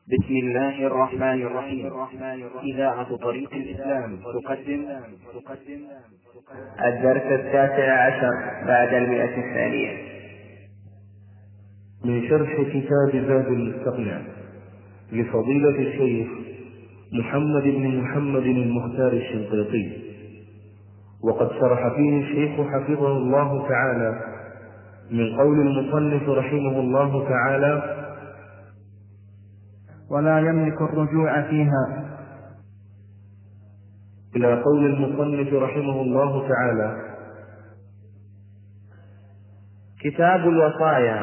بسم الله الرحمن الرحيم. إذاعة طريق الإسلام تقدم الدرس 19 بعد 100 من شرح كتاب زاد المستقنع لفضيلة الشيخ محمد بن محمد المختار الشنقيطي، وقد شرح فيه الشيخ حفظه الله تعالى من قول المصنف رحمه الله تعالى: ولا يملك الرجوع فيها، إلى قول المصنف رحمه الله تعالى: كتاب الوصايا.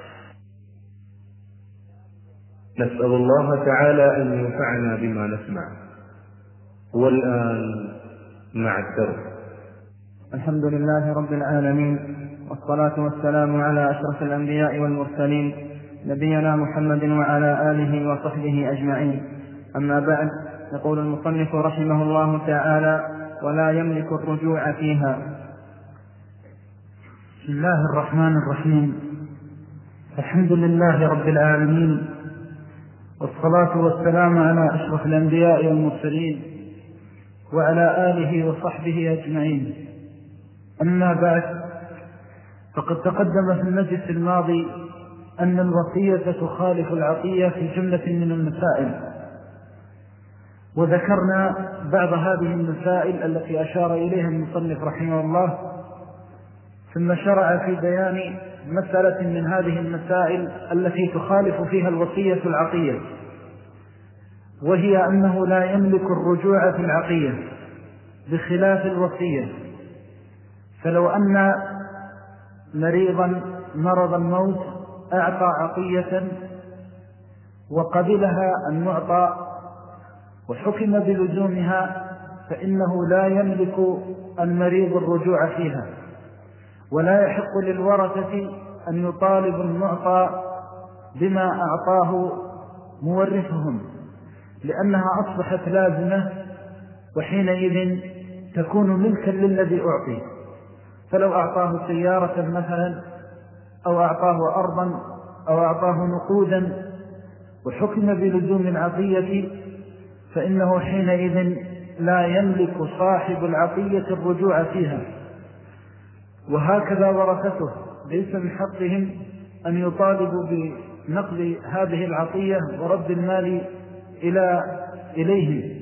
نسأل الله تعالى أن ينفعنا بما نسمع. والآن مع الدرس. الحمد لله رب العالمين، والصلاة والسلام على أشرف الأنبياء والمرسلين، نبينا محمد وعلى آله وصحبه أجمعين. أما بعد، يقول المصنف رحمه الله تعالى: ولا يملك الرجوع فيها. بسم الله الرحمن الرحيم. الحمد لله رب العالمين، والصلاة والسلام على أشرف الأنبياء والمرسلين وعلى آله وصحبه أجمعين. أما بعد، فقد تقدم في المجلس الماضي أن الوصية تخالف العطية في جملة من المسائل، وذكرنا بعض هذه المسائل التي أشار إليها المصنف رحمه الله، ثم شرع في بيان مسألة من هذه المسائل التي تخالف فيها الوصية العطية، وهي أنه لا يملك الرجوع في العطية بخلاف الوصية. فلو أن مريضا مرض الموت أعطى عطية وقبلها أن يعطى وحكم بلزومها، فإنه لا يملك المريض الرجوع فيها، ولا يحق للورثة أن يطالب المعطى بما أعطاه مورثهم، لأنها أصبحت لازمة، وحينئذ تكون ملكا للذي أعطي. فلو أعطاه سيارة مثلا، أو أعطاه أرضا، أو أعطاه نقودا وحكم بلزوم العطية، فإنه حينئذ لا يملك صاحب العطية الرجوع فيها. وهكذا ورثته ليس من حقهم أن يطالبوا بنقل هذه العطية ورد المال إليهم.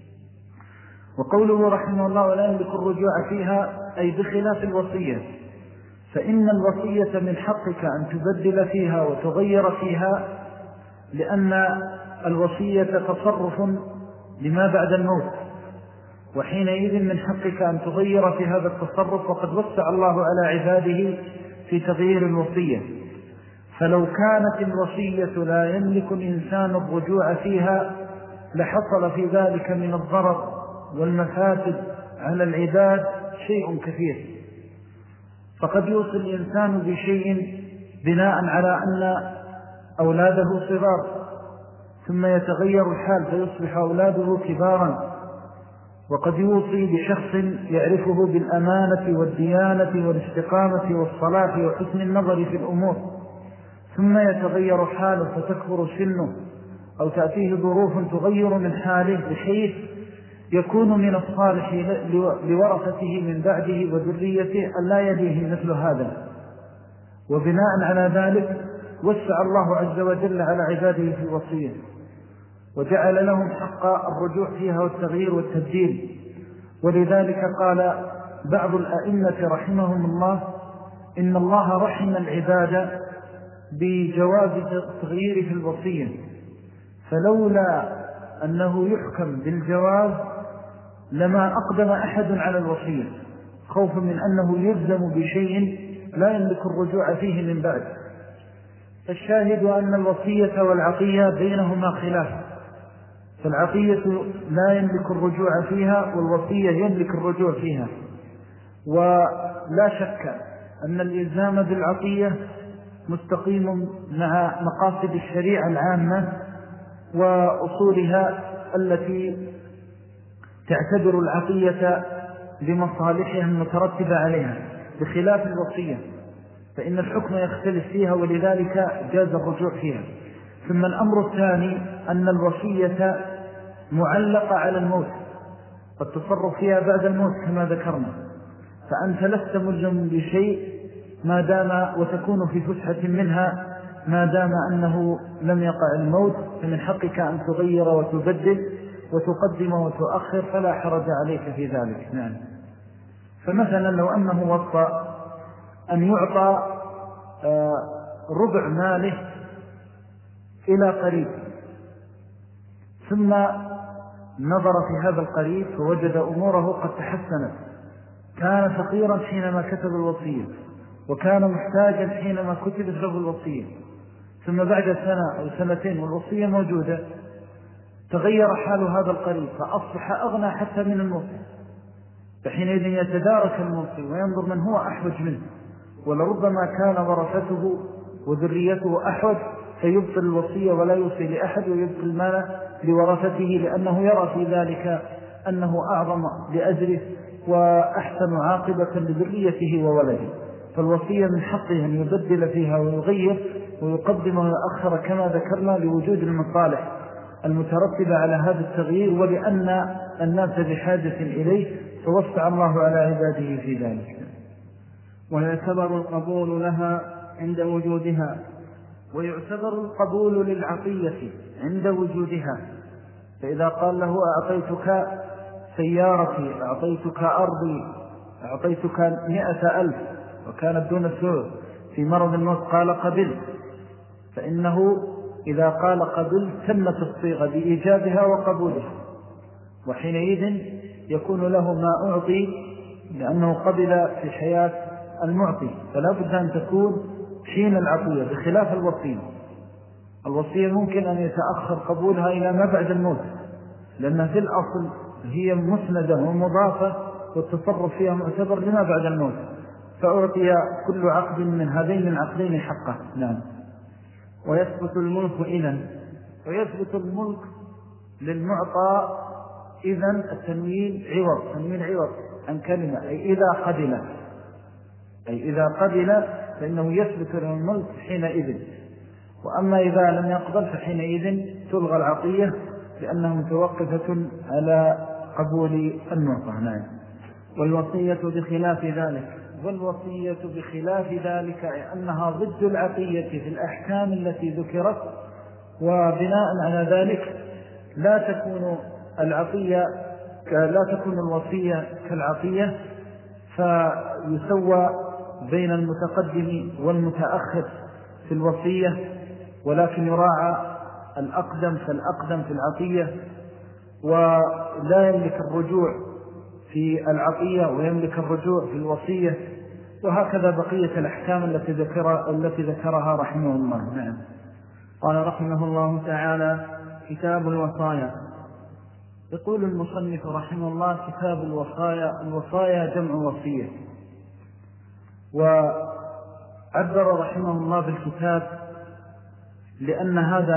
وقوله رحمه الله ولا يملك الرجوع فيها أي بخلاف الوصية، فإن الوصية من حقك أن تبدل فيها وتغير فيها، لأن الوصية تصرف لما بعد الموت، وحينئذ من حقك أن تغير في هذا التصرف، وقد وسع الله على عباده في تغيير الوصية. فلو كانت الوصية لا يملك الإنسان الرجوع فيها لحصل في ذلك من الضرر والمفاسد على العباد شيء كثير. فقد يوصي الإنسان بشيء بناء على أن أولاده صغار، ثم يتغير الحال فيصبح أولاده كبارا. وقد يوصي بشخص يعرفه بالأمانة والديانة والاستقامة والصلاة وحسن النظر في الأمور، ثم يتغير حاله فتكبر سنه، أو تأتيه ظروف تغير من حاله بحيث يكون من الصالح لورثته من بعده وذريته أن لا يليه مثل هذا. وبناء على ذلك وسع الله عز وجل على عباده في الوصية، وجعل لهم حق الرجوع فيها والتغيير والتبديل. ولذلك قال بعض الأئمة رحمهم الله: إن الله رحم العباد بجواز التغيير في الوصية، فلولا أنه يحكم بالجواز لما أقدم أحد على الوصية، خوفا من أنه يلزم بشيء لا يملك الرجوع فيه من بعد. فالشاهد أن الوصية والعطية بينهما خلاف، فالعطية لا يملك الرجوع فيها، والوصية يملك الرجوع فيها. ولا شك أن الإلزام بالعطية مستقيم مع مقاصد الشريعة العامة وأصولها التي تعتبر العطية لمصالحها المترتبة عليها، بخلاف الوصية فإن الحكم يختلف فيها، ولذلك جاز الرجوع فيها. ثم الأمر الثاني أن الوصية معلقة على الموت، والتصرف فيها بعد الموت كما ذكرنا، فأنت لست ملزم بشيء ما دام وتكون في فسحة منها ما دام أنه لم يقع الموت، فمن حقك أن تغير وتبدل وتقدم وتؤخر، فلا حرج عليك في ذلك. نعم. فمثلا لو أنه وصى أن يعطى ربع ماله إلى قريب، ثم نظر في هذا القريب فوجد أموره قد تحسنت، كان فقيرا حينما كتب الوصية وكان محتاجا حينما كتبت له الوصية، ثم بعد سنة أو سنتين والوصية موجودة تغير حال هذا القريب فأصبح أغنى حتى من الموصي، فحينئذ يتدارك الموصي وينظر من هو أحوج منه، ولربما كان ورثته وذريته أحوج فيبطل الوصية ولا يوصي لأحد ويبطل المال لورثته، لأنه يرى في ذلك أنه أعظم لأجره وأحسن عاقبة لذريته وولده. فالوصية من حقه أن يبدل فيها ويغير ويقدم ويأخر كما ذكرنا لوجود المصالح المترتبة على هذا التغيير، ولأن الناس بحاجة إليه فوسع الله على عباده في ذلك. ويعتبر القبول لها عند وجودها، ويعتبر القبول للعطية عند وجودها، فإذا قال له أعطيتك سيارتي، أعطيتك أرضي، أعطيتك 100,000 وكانت دون السعود في مرض الموت قال قبل، فإنه إذا قال قبل تمت الصيغة بإيجابها وقبولها، وحينئذ يكون له ما أعطي لأنه قبل في حياة المعطي، فلا بد أن تكون حين العطية بخلاف الوصية. الوصية ممكن أن يتأخر قبولها إلى ما بعد الموت، لأنها في الأصل هي مسندة ومضافة والتصرف فيها معتبر لما بعد الموت، فأعطي كل عقد من هذين العقدين حقه. نعم. ويثبت الملك إذن، ويثبت الملك للمعطى إذن التنوين عوض، تنوين عوض عن كلمة، أي إذا قبل فإنه يثبت له الملك حينئذ، وأما إذا لم يقبل فحينئذ تلغى العطية لأنها متوقفة على قبول المعطى. نعم. والوصية بخلاف ذلك، والوصية بخلاف ذلك أنها ضد العطية في الأحكام التي ذكرت، وبناء على ذلك لا تكون الوصية كالعطية، فيسوى بين المتقدم والمتأخر في الوصية، ولكن يراعى الأقدم فالأقدم في العطية، ولا يملك الرجوع في العطية ويملك الرجوع في الوصية، وهكذا بقية الأحكام التي ذكرها رحمه الله. نعم. قال رحمه الله تعالى: كتاب الوصايا. يقول المصنف رحمه الله: كتاب الوصايا جمع وصية. وعبر رحمه الله بالكتاب لأن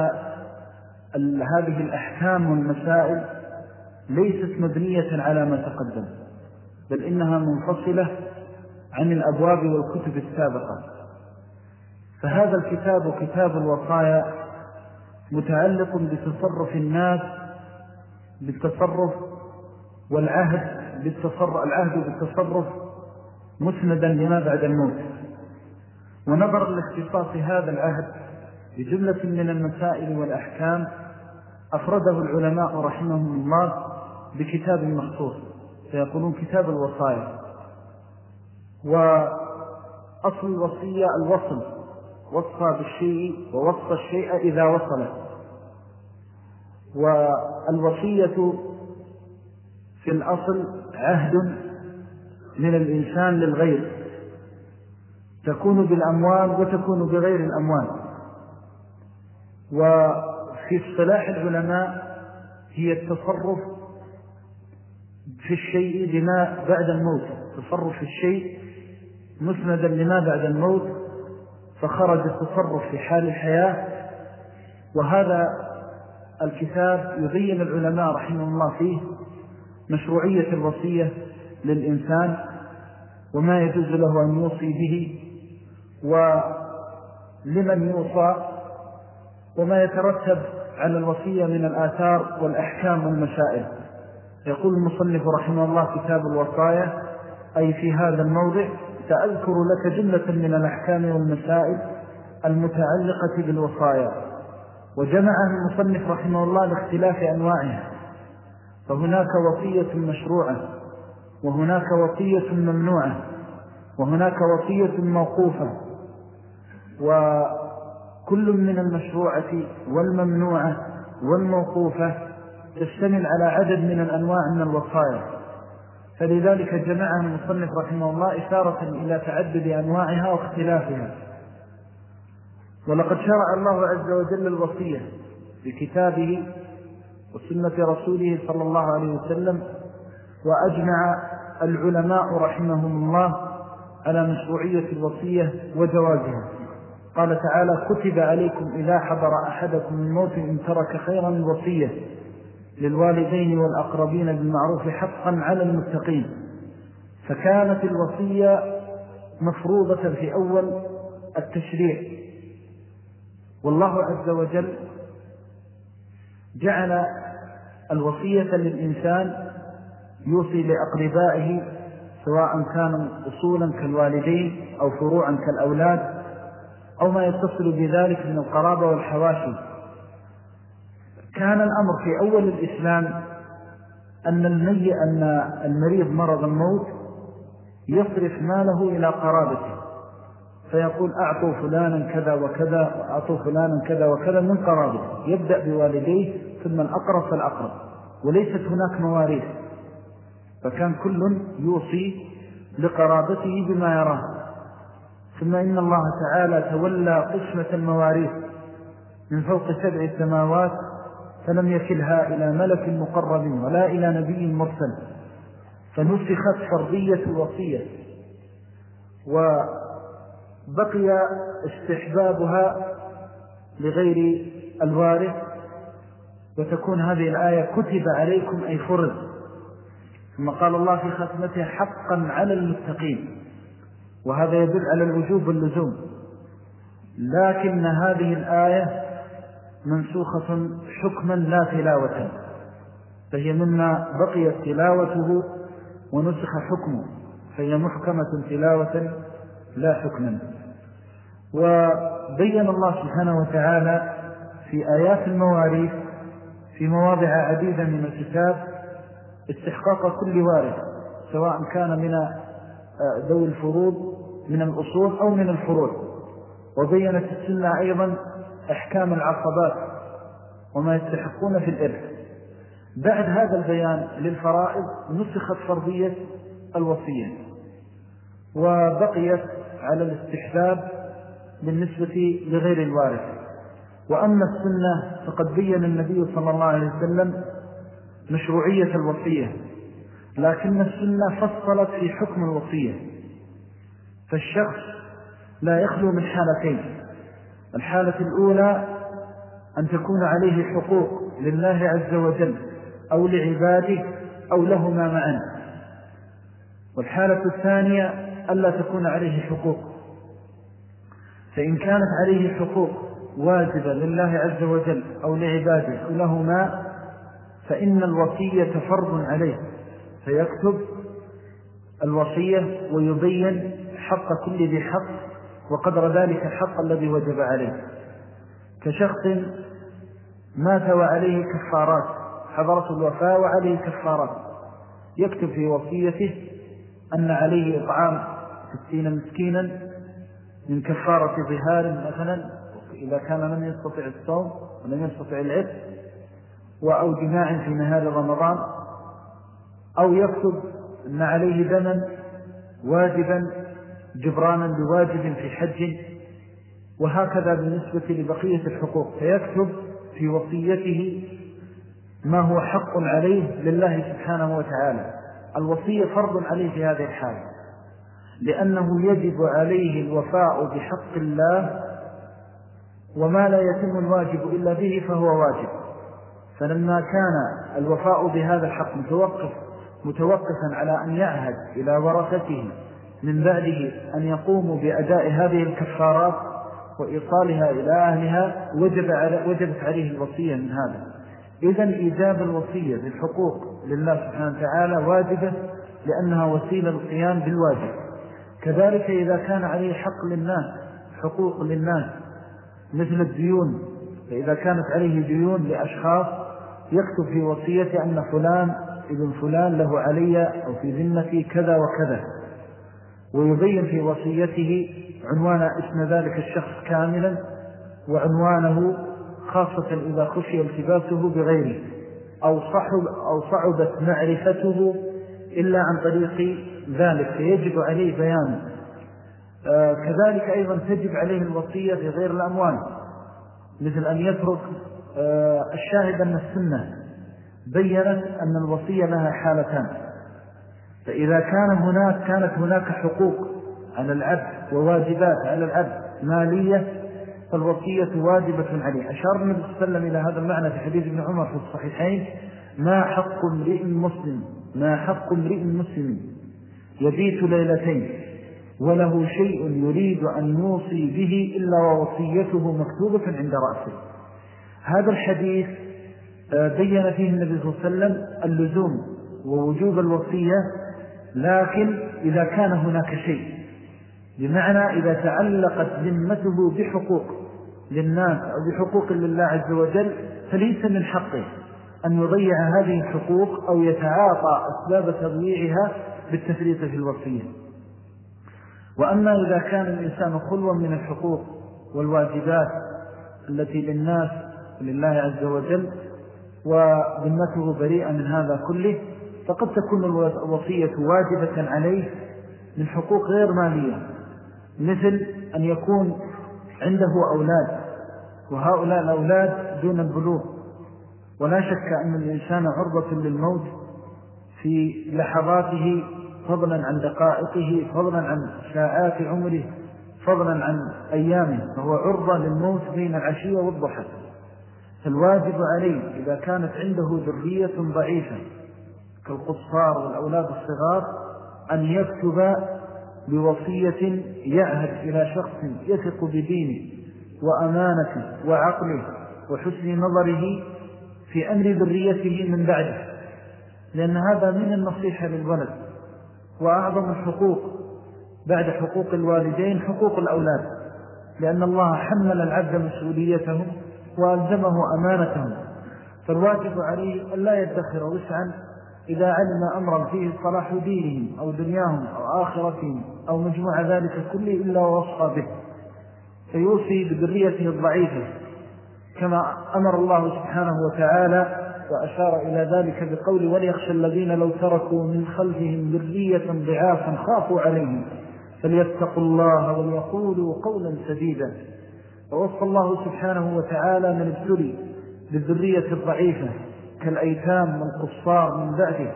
هذه الأحكام والمسائل ليست مبنية على ما تقدم، بل إنها منفصلة عن الأبواب والكتب السابقة. فهذا الكتاب كتاب الوصايا متعلق بتصرف الناس بالتصرف والعهد بالتصرف مسندا لما بعد الموت. ونظرا لاختصاص هذا العهد بجملة من المسائل والأحكام أفرده العلماء رحمهم الله بكتاب مخصوص، فيقولون كتاب الوصايا. وأصل الوصية الوصل، وصى بالشيء ووصى الشيء إذا وصله. والوصية في الأصل عهد من الإنسان للغير، تكون بالأموال وتكون بغير الأموال. وفي اصطلاح العلماء هي التصرف في الشيء لما بعد الموت، تصرف في الشيء مسندا لما بعد الموت، فخرج التصرف في حال الحياة. وهذا الكتاب يبين العلماء رحمه الله فيه مشروعية الوصية للإنسان وما يجوز له أن يوصي به ولمن يوصى، وما يترتب على الوصية من الآثار والأحكام والمسائل. يقول المصنف رحمه الله كتاب الوصايا، أي في هذا الموضع سأذكر لك جملة من الأحكام والمسائل المتعلقة بالوصايا. وجمعها المصنف رحمه الله لاختلاف أنواعها، فهناك وصية مشروعة، وهناك وصية ممنوعة، وهناك وصية موقوفة، وكل من المشروعة والممنوعة والموقوفة تشتمل على عدد من الأنواع من الوصايا، فلذلك جمعها المصنف رحمه الله إشارة إلى تعدد أنواعها واختلافها. ولقد شرع الله عز وجل الوصية بكتابه وسنة رسوله صلى الله عليه وسلم، وأجمع العلماء رحمهم الله على مشروعية الوصية وجوازها. قال تعالى: كتب عليكم إذا حضر أحدكم الموت إن ترك خيرا الوصية للوالدين والأقربين بالمعروف حقا على المتقين. فكانت الوصية مفروضة في أول التشريع، والله عز وجل جعل الوصية للإنسان يوصي لأقربائه، سواء كانوا أصولا كالوالدين أو فروعا كالأولاد أو ما يتصل بذلك من القرابة والحواشي. كان الأمر في أول الإسلام أن المريض مرض الموت يصرف ماله إلى قرابته، فيقول: أعطوا فلانا كذا وكذا، وأعطوا فلانا كذا وكذا من قرابته، يبدأ بوالديه ثم الأقرب فالأقرب، وليست هناك مواريث، فكان كل يوصي لقرابته بما يراه. ثم إن الله تعالى تولى قسمة المواريث من فوق 7 سماوات، فلم يكلها إلى ملك مقرب ولا إلى نبي مرسل، فنسخت فرضية الوصية، وبقي استحبابها لغير الوارث، وتكون هذه الآية كتب عليكم أي فرض. ثم قال الله في ختمتها: حقا على المتقين، وهذا يدل على الوجوب واللزوم. لكن هذه الآية منسوخة حكما لا تلاوة، فهي مما بقيت تلاوته ونسخ حكمه، فهي محكمة تلاوة لا حكما. وبين الله سبحانه وتعالى في آيات المواريث في مواضع عديدة من الكتاب استحقاق كل وارث، سواء كان من ذوي الفروض من الأصول أو من الفروض. وبينت السنة أيضا أحكام العصبات وما يستحقون في الإرث. بعد هذا البيان للفرائض نسخت فرضية الوصية، وبقيت على الاستحباب بالنسبة لغير الوارث. وأما السنة فقد بين النبي صلى الله عليه وسلم مشروعية الوصية، لكن السنة فصلت في حكم الوصية. فالشخص لا يخلو من حالتين: الحالة الأولى أن تكون عليه حقوق لله عز وجل أو لعباده أو لهما معا، والحالة الثانية ألا تكون عليه حقوق. فإن كانت عليه حقوق واجبة لله عز وجل أو لعباده أو لهما، فإن الوصية فرض عليه، فيكتب الوصية ويبين حق كل ذي حق وقدر ذلك الحق الذي وجب عليه. كشخص مات وعليه كفارات، حضرت الوفاة وعليه كفارات، يكتب في وصيته أن عليه إطعام 60 مسكينا من كفارة ظهار مثلا، إذا كان لم يستطع الصوم ولم يستطع العتق، أو جماع في نهار رمضان، أو يكتب أن عليه دما واجبا جبرانا لواجب في حج، وهكذا بالنسبة لبقية الحقوق. فيكتب في وصيته ما هو حق عليه لله سبحانه وتعالى. الوصية فرض عليه في هذه الحالة، لأنه يجب عليه الوفاء بحق الله، وما لا يتم الواجب إلا به فهو واجب. فلما كان الوفاء بهذا الحق متوقفا على أن يعهد إلى ورثته من بعده أن يقوموا بأداء هذه الكفارات، وإيصالها إلى أهلها وجبت عليه الوصية من هذا. إذن إيجاب الوصية بالحقوق لله سبحانه وتعالى واجبة لأنها وسيلة للقيام بالواجب. كذلك إذا كان عليه حق للناس، حقوق للناس مثل الديون، فإذا كانت عليه ديون لأشخاص يكتب في وصيته أن فلان ابن فلان له علي أو في ذمتي كذا وكذا، ويبين في وصيته عنوان اسم ذلك الشخص كاملا وعنوانه، خاصة إذا خشي التباسه بغيره أو صعبت معرفته إلا عن طريق ذلك، فيجب عليه بيانه. كذلك أيضا تجب عليه الوصية في غير الأموال، مثل أن يترك الشاهد أن السنة بيّنت أن الوصية لها حالتان، فإذا كانت هناك حقوق على العبد وواجبات على العبد مالية فالوصية واجبة عليه. أشار النبي صلى الله عليه وسلم إلى هذا المعنى في حديث ابن عمر في الصحيحين: ما حق امرئ مسلم يبيت ليلتين وله شيء يريد أن يوصي به إلا ووصيته مكتوبة عند رأسه. هذا الحديث بيّن فيه النبي صلى الله عليه وسلم اللزوم ووجوب الوصية، لكن إذا كان هناك شيء، بمعنى إذا تعلقت ذمته بحقوق للناس أو بحقوق لله عز وجل فليس من حقه أن يضيع هذه الحقوق أو يتعاطى أسباب تضييعها بالتفريط في الوصية. وأما إذا كان الإنسان خلوا من الحقوق والواجبات التي للناس لله عز وجل وذمته بريئة من هذا كله، فقد تكون الوصية واجبة عليه من حقوق غير مالية، مثل أن يكون عنده أولاد وهؤلاء الأولاد دون البلوغ، ولا شك أن الإنسان عرضة للموت في لحظاته، فضلا عن دقائقه، فضلا عن ساعات عمره، فضلا عن أيامه، فهو عرضة للموت بين العشية والضحى. فالواجب عليه إذا كانت عنده ذرية ضعيفة كالقصار والأولاد الصغار أن يكتب بوصية يعهد إلى شخص يثق بدينه وأمانته وعقله وحسن نظره في أمر ذريته من بعده، لأن هذا من النصيحة للولد. وأعظم الحقوق بعد حقوق الوالدين حقوق الأولاد، لأن الله حمل العبد مسؤوليتهم وألزمه أمانتهم، فالواجب عليه أن لا يدخر وسعا إذا علم أمرا فيه صلاح دينهم أو دنياهم أو آخرتهم أو مجموع ذلك كله إلا ووصى به، فيوصي بذريته الضعيفة كما أمر الله سبحانه وتعالى وأشار إلى ذلك بقول: وليخشى الذين لو تركوا من خلفهم ذرية ضعافا خافوا عليهم فليتقوا الله وليقولوا قولا سديدا. ووصى الله سبحانه وتعالى من ابتلي بالذرية الضعيفة كالأيتام والقصار من بعده،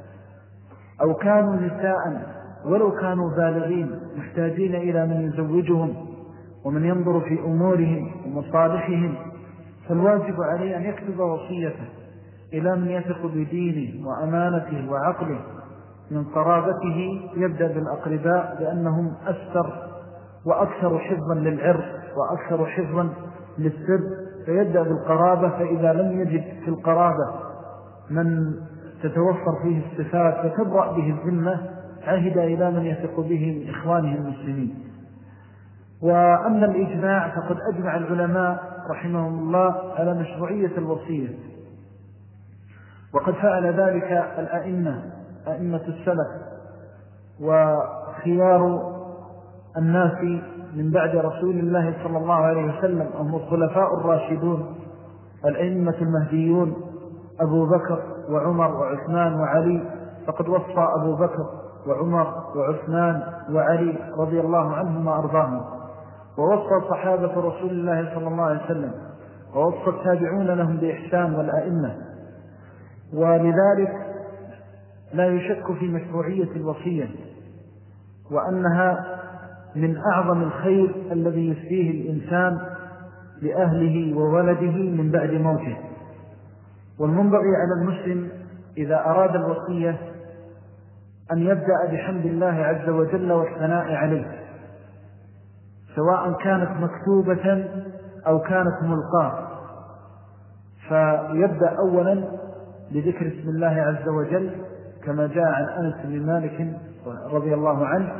أو كانوا نساء ولو كانوا بالغين محتاجين إلى من يزوجهم ومن ينظر في أمورهم ومصالحهم، فالواجب عليه أن يكتب وصيته إلى من يثق بدينه وأمانته وعقله من قرابته، يبدأ بالأقرباء لأنهم أستر وأكثر حفظا للعرض وأكثر حفظا للسر، فيبدأ بالقرابة، فإذا لم يجد في القرابة من تتوفر فيه الصفات فتبرأ به الذمة عهد إلى من يثق به من إخوانه المسلمين. وأما الإجماع فقد أجمع العلماء رحمهم الله على مشروعية الوصية، وقد فعل ذلك أئمة السلف وخيار الناس من بعد رسول الله صلى الله عليه وسلم هم الخلفاء الراشدون الأئمة المهديون أبو بكر وعمر وعثمان وعلي، فقد وصى أبو بكر وعمر وعثمان وعلي رضي الله عنهم وأرضاهم، ووصى صحابة رسول الله صلى الله عليه وسلم، ووصى التابعون لهم بإحسان والأئمة. ولذلك لا يشك في مشروعية الوصية، وأنها من أعظم الخير الذي يسديه الإنسان لأهله وولده من بعد موته. والمنبغي على المسلم إذا أراد الوصية أن يبدأ بحمد الله عز وجل والثناء عليه، سواء كانت مكتوبة أو كانت ملقاة. فيبدأ أولا بذكر اسم الله عز وجل كما جاء عن أنس بن مالك رضي الله عنه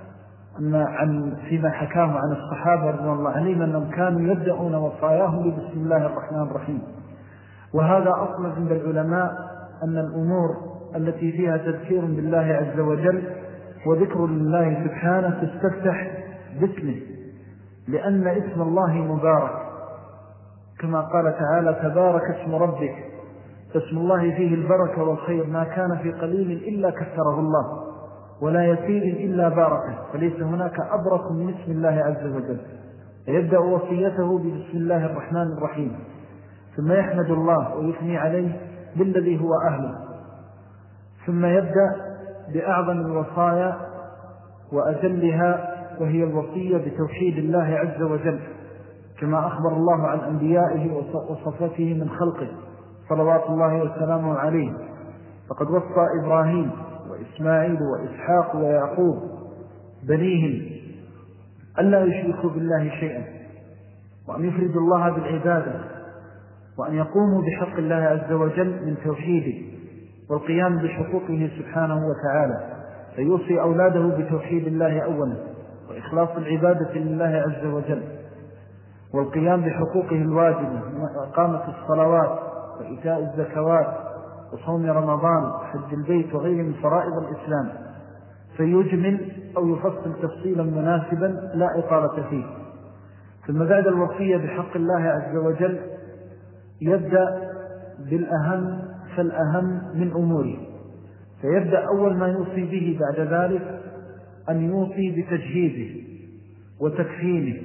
فيما حكاه عن الصحابة رضي الله عليهم أنهم كانوا يبدأون وصاياهم بسم الله الرحمن الرحيم. وهذا أصل عند العلماء أن الأمور التي فيها تذكير بالله عز وجل وذكر لله سبحانه تستفتح باسمه، لأن اسم الله مبارك كما قال تعالى تبارك اسم ربك، فاسم الله فيه البركة والخير، ما كان في قليل إلا كثره الله ولا يسير إلا باركه، فليس هناك أبرك من اسم الله عز وجل. يبدأ وصيته بسم الله الرحمن الرحيم، ثم يحمد الله ويثني عليه بالذي هو أهله، ثم يبدأ بأعظم الوصايا وأجلها وهي الوصية بتوحيد الله عز وجل، كما أخبر الله عن أنبيائه وصفته من خلقه صلوات الله وسلامه عليه. فقد وصى إبراهيم وإسماعيل وإسحاق ويعقوب بنيهم ألا يشركوا بالله شيئا، وأن يفردوا الله بالعبادة، وأن يقوموا بحق الله عز وجل من توحيده والقيام بحقوقه سبحانه وتعالى. فيوصي أولاده بتوحيد الله أولا وإخلاص العبادة لله عز وجل والقيام بحقوقه الواجبة وإقامة الصلوات وإيتاء الزكوات وصوم رمضان وحج البيت وغيره من فرائض الإسلام، فيجمل أو يفصل تفصيلا مناسبا لا إطالة فيه. ثم بعد الوصية بحق الله عز وجل يبدأ بالأهم فالأهم من أموره، فيبدأ أول ما يوصي به بعد ذلك أن يوصي بتجهيزه وتكفينه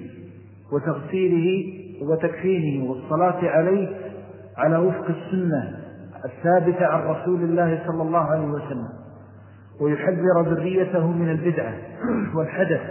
وتكفينه والصلاة عليه على وفق السنة الثابتة عن رسول الله صلى الله عليه وسلم، ويحذر ذريته من البدعة والحدث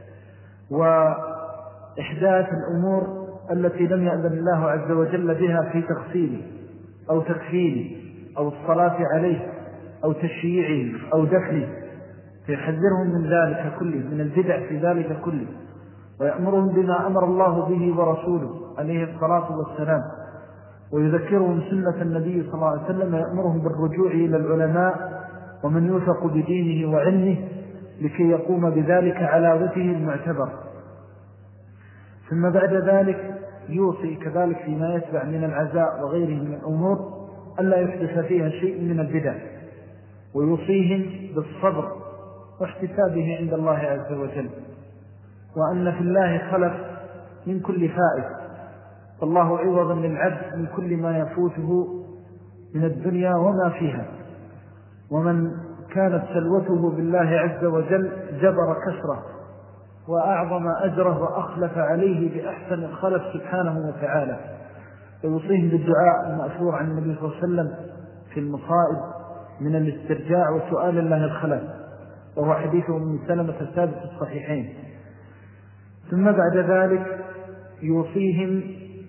وإحداث الأمور التي لم يأذن الله عز وجل بها في تغسيله أو تكفينه أو الصلاة عليه أو تشييعه أو دفنه، فيحذرهم من ذلك كله، من البدع في ذلك كله، ويأمرهم بما أمر الله به ورسوله عليه الصلاة والسلام، ويذكرهم سنة النبي صلى الله عليه وسلم، ويأمرهم بالرجوع إلى العلماء ومن يوثق بدينه وعلمه لكي يقوم بذلك على وجهه المعتبر. ثم بعد ذلك يوصي كذلك فيما يتبع من العزاء وغيره من الأمور ألا يحدث فيها شيء من البدع، ويوصيهم بالصبر واحتسابه عند الله عز وجل، وأن في الله خلف من كل فائد، فالله عوضا للعبد من كل ما يفوته من الدنيا وما فيها، ومن كانت سلوته بالله عز وجل جبر كسره وأعظم أجره وأخلف عليه بأحسن الخلف سبحانه وتعالى. فيوصيهم بالدعاء المأثور عن النبي صلى الله عليه وسلم في المصائب من الاسترجاع وسؤال الله الخلف، وهو حديثه من سلمة الثابت الصحيحين. ثم بعد ذلك يوصيهم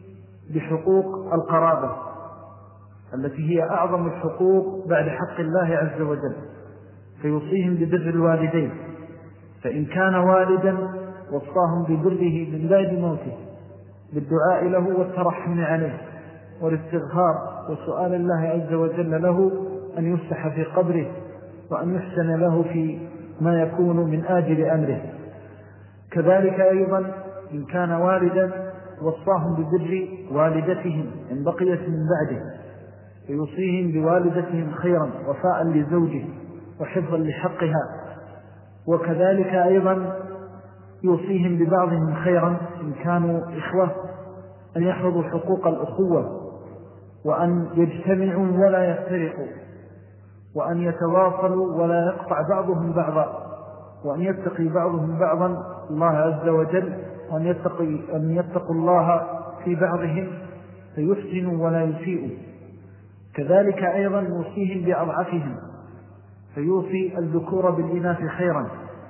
بحقوق القرابة التي هي أعظم الحقوق بعد حق الله عز وجل، فيوصيهم ببر الوالدين، فإن كان والدا وصاهم ببره من بعد موته بالدعاء له والترحم عليه والاستغفار وسؤال الله عز وجل له أن يفسح في قبره وأن يحسن له في ما يكون من آجل أمره. كذلك أيضا إن كان والدا وصاهم ببر والدتهم إن بقيت من بعده، فيوصيهم بوالدتهم خيرا وفاء لزوجه وحفظا لحقها. وكذلك أيضا يوصيهم ببعضهم خيرا إن كانوا إخوة أن يحفظوا حقوق الأخوة، وأن يجتمعوا ولا يفترقوا، وأن يتواصلوا ولا يقطع بعضهم بعضا، وأن يتقي بعضهم بعضا الله عز وجل، وأن يتقوا الله في بعضهم فيحسنوا ولا يسيئوا. كذلك أيضا يوصيهم بأضعفهم، فيوصي الذكور بالإناث خيرا،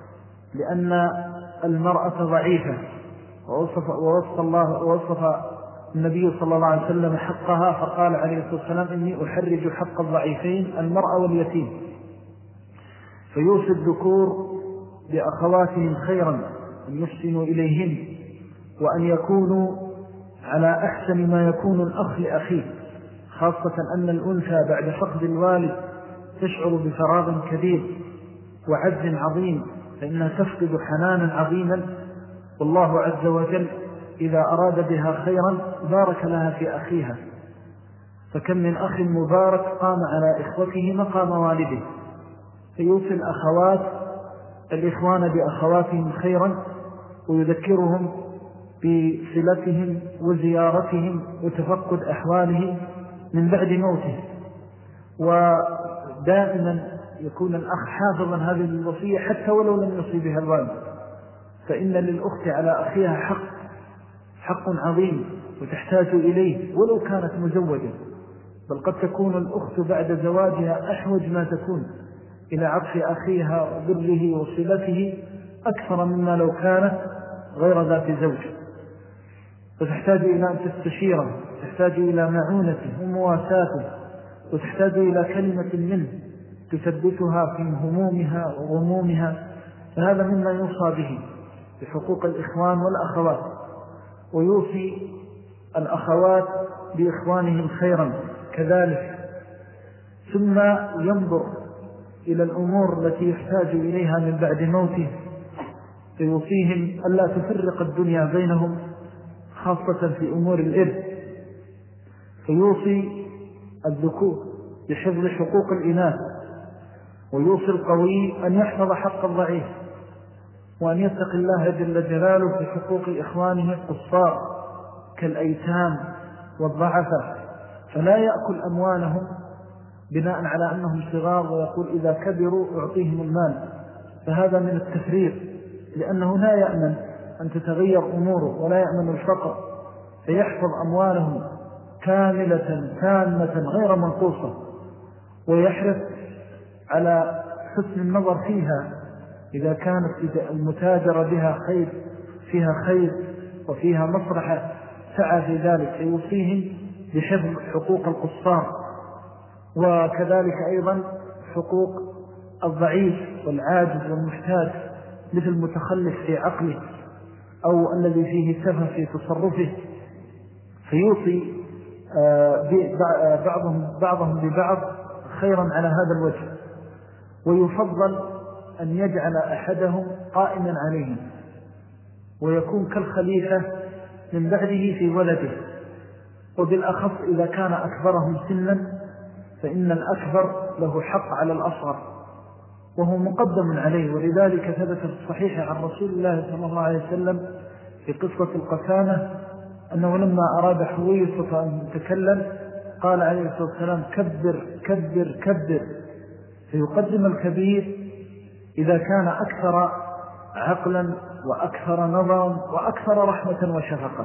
لأن المرأة ضعيفة، ووصف النبي صلى الله عليه وسلم حقها فقال عليه الصلاة والسلام إني أحرج حق الضعيفين المرأة واليتيم. فيوصي الذكور بأخواتهم خيرا أن يحسنوا إليهم، وأن يكونوا على أحسن ما يكون الأخ لأخيه، خاصة أن الأنثى بعد فقد الوالد تشعر بفراغ كبير وعجز عظيم، فإنها تفقد حنانا عظيما، والله عز وجل إذا أراد بها خيرا بارك لها في أخيها. فكم من أخ مبارك قام على إخوته مقام والده، فيوصي الأخوات الإخوان بأخواتهم خيرا، ويذكرهم بصلتهم وزيارتهم وتفقد أحوالهم من بعد موته. ودائما يكون الأخ حافظا هذه الوصية حتى ولو لم يصي بها الوالد، فإن للأخت على أخيها حق عظيم وتحتاج إليه ولو كانت مزوجة، بل قد تكون الأخت بعد زواجها أحوج ما تكون إلى عطف أخيها وبره وصلته أكثر مما لو كانت غير ذات زوج، فتحتاج إلى أن تستشيره، تحتاج إلى معونته ومواساته، وتحتاج إلى كلمة منه تثبتها في همومها وغمومها. فهذا مما يوصى به بحقوق الإخوان والأخوات، ويوصي الأخوات بإخوانهم خيرا كذلك. ثم ينظر إلى الأمور التي يحتاج إليها من بعد موته، فيوصيهم ألا تفرق الدنيا بينهم، خاصة في أمور الإرث. فيوصي الذكور بحفظ حقوق الإناث، ويوصي القوي أن يحفظ حق الضعيف، وأن يتقي الله جل جلاله في حقوق إخوانه القصار كالأيتام والضعفة، فلا يأكل أموالهم بناء على أنهم صغار ويقول إذا كبروا أعطيهم المال، فهذا من التفريط، لأنه لا يأمن أن تتغير أموره ولا يأمن الفقر، فيحفظ أموالهم كاملة تامة غير منقوصة، ويحرص على حسن النظر فيها إذا كانت المتاجرة بها فيها خير وفيها مصلحة سعى في ذلك، فيوصيهم بحفظ حقوق القصار، وكذلك أيضا حقوق الضعيف والعاجز والمحتاج، مثل المتخلف في عقله أو الذي فيه سفه في تصرفه، فيوصي بعضهم ببعض خيرا على هذا الوجه. ويفضل أن يجعل أحدهم قائما عليهم، ويكون كالخليفة من بعده في ولده، وبالأخص إذا كان أكبرهم سنا، فإن الأكبر له حق على الأصغر وهو مقدم عليه. ولذلك ثبت في الصحيح عن رسول الله صلى الله عليه وسلم في قصة القسامة أنه لما أراد حويصة أن يتكلم قال عليه الصلاة والسلام كبر كبر كبر، فيقدم الكبير إذا كان أكثر عقلا وأكثر نظرا وأكثر رحمة وشفقة،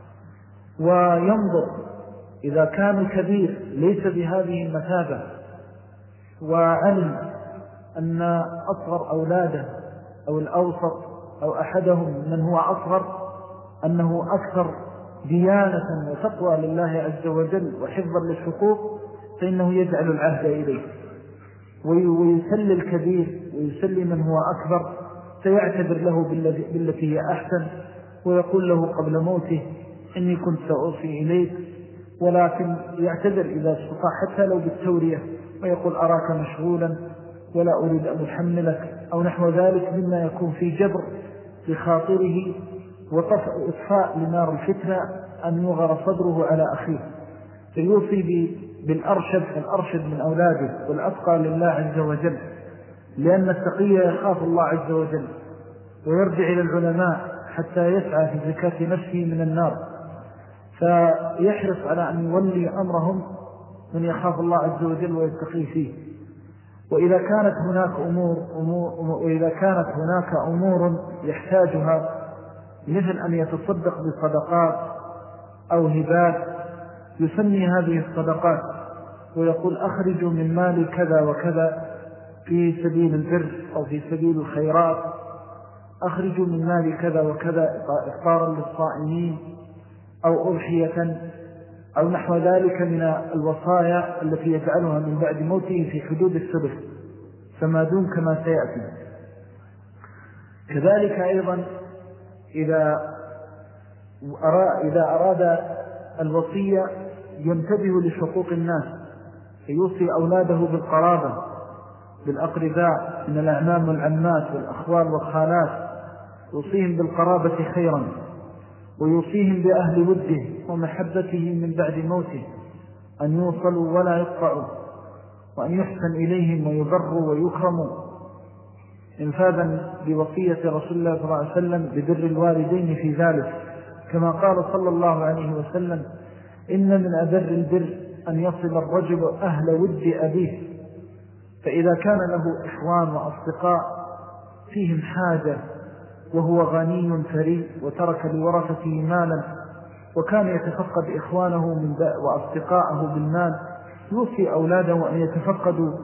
وينظر إذا كان الكبير ليس بهذه المثابة وعلم أن أصغر أولاده أو الأوسط أو أحدهم من هو أصغر أنه أكثر ديانة وتقوى لله عز وجل وحفظا للحقوق، فإنه يجعل العهد إليه ويسلي الكبير ويسلي من هو أكبر، فيعتذر له بالتي هي أحسن، ويقول له قبل موته إني كنت سأوصي إليك، ولكن يعتذر إذا استطاع حتى لو بالتورية، ويقول أراك مشغولا ولا أريد أن أحملك أو نحو ذلك، مما يكون في جبر لخاطره وإطفاء لنار الفتنة أن يغر صدره على أخيه. فيوصي الأرشد من أولاده والأتقى لله عز وجل، لأن التقي يخاف الله عز وجل ويرجع إلى العلماء حتى يسعى في زكاة نفسه من النار، فيحرص على أن يولي أمرهم من يخاف الله عز وجل ويتقي فيه. وإذا كانت هناك أمور يحتاجها، مثل أن يتصدق بصدقات أو هبات، يسمي هذه الصدقات ويقول أخرجوا من مالي كذا وكذا في سبيل البر أو في سبيل الخيرات، أخرجوا من مالي كذا وكذا إفطارا للصائمين أو أضحية أو نحو ذلك من الوصايا التي يفعلها من بعد موته في حدود الثلث، فما دون كما سيأتي. كذلك أيضا إذا أراد الوصية ينتبه لحقوق الناس، فيوصي أولاده بالقرابة بالأقرباء من الأعمام والعمات والأخوال والخالات، يوصيهم بالقرابة خيرا، ويوصيهم بأهل وده ومحبته من بعد موته، أن يوصلوا ولا يقطعوا، وأن يحسن إليهم ويبروا ويكرموا، انفاذا بوصية رسول الله صلى الله عليه وسلم ببر الوالدين في ذلك، كما قال صلى الله عليه وسلم: إن من أبر البر أن يصل الرجل أهل ود أبيه. فإذا كان له إخوان وأصدقاء فيهم حاجة وهو غني ثري وترك لورثته مالا، وكان يتفقد إخوانه وأصدقاءه بالمال، يوصي أولاده أن يتفقدوا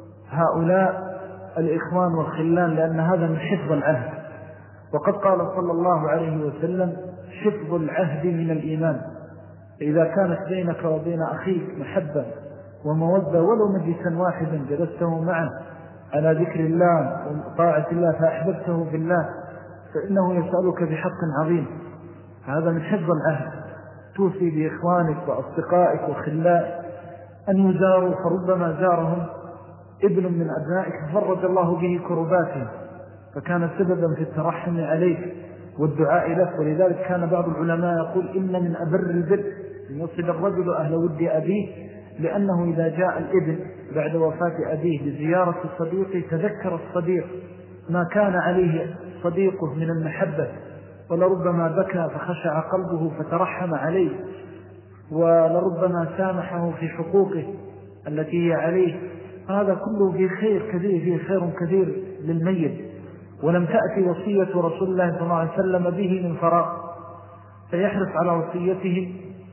هؤلاء الإخوان والخلان، لأن هذا من حفظ العهد. وقد قال صلى الله عليه وسلم: حفظ العهد من الإيمان. إذا كانت بينك وبين أخيك محبة ومودة ولو مجلسا واحدا جلسته معه على ذكر الله وطاعة الله فأحببته في الله، فإنه يسألك بحق عظيم. هذا من حفظ العهد. توصي بإخوانك وأصدقائك وخلائك أن يزاروا، فربما زارهم ابن من أبنائك فرج الله به كرباتهم، فكان سببا في الترحم عليك والدعاء لك. ولذلك كان بعض العلماء يقول: إن من أبر البر أن يصل الرجل أهل ود أبيه، لأنه إذا جاء الابن بعد وفاة أبيه لزيارة صديقه تذكر الصديق ما كان عليه صديقه من المحبة، ولربما بكى فخشع قلبه فترحم عليه، ولربما سامحه في حقوقه التي هي عليه. هذا كله فيه خير كثير، فيه خير كثير للميت. ولم تأتي وصية رسول الله صلى الله عليه وسلم به من فراغ، فيحرص على وصيته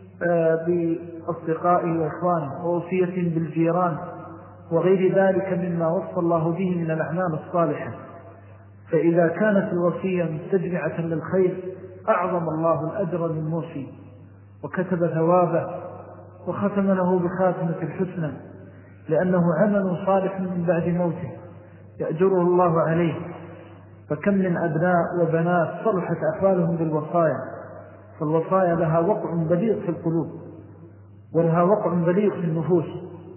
بأصدقائه وإخوانه، ووصية بالجيران وغير ذلك مما وصى الله به من الأعمال الصالحة. فإذا كانت الوصية مستجمعة للخير أعظم الله الأجر للموصي وكتب ثوابه وختم له بخاتمة الحسنى، لأنه عمل صالح من بعد موته يأجره الله عليه. فكم من أبناء وبنات صلحت أحوالهم بالوصايا، فالوصايا لها وقع بليغ في القلوب ولها وقع بليغ في النفوس.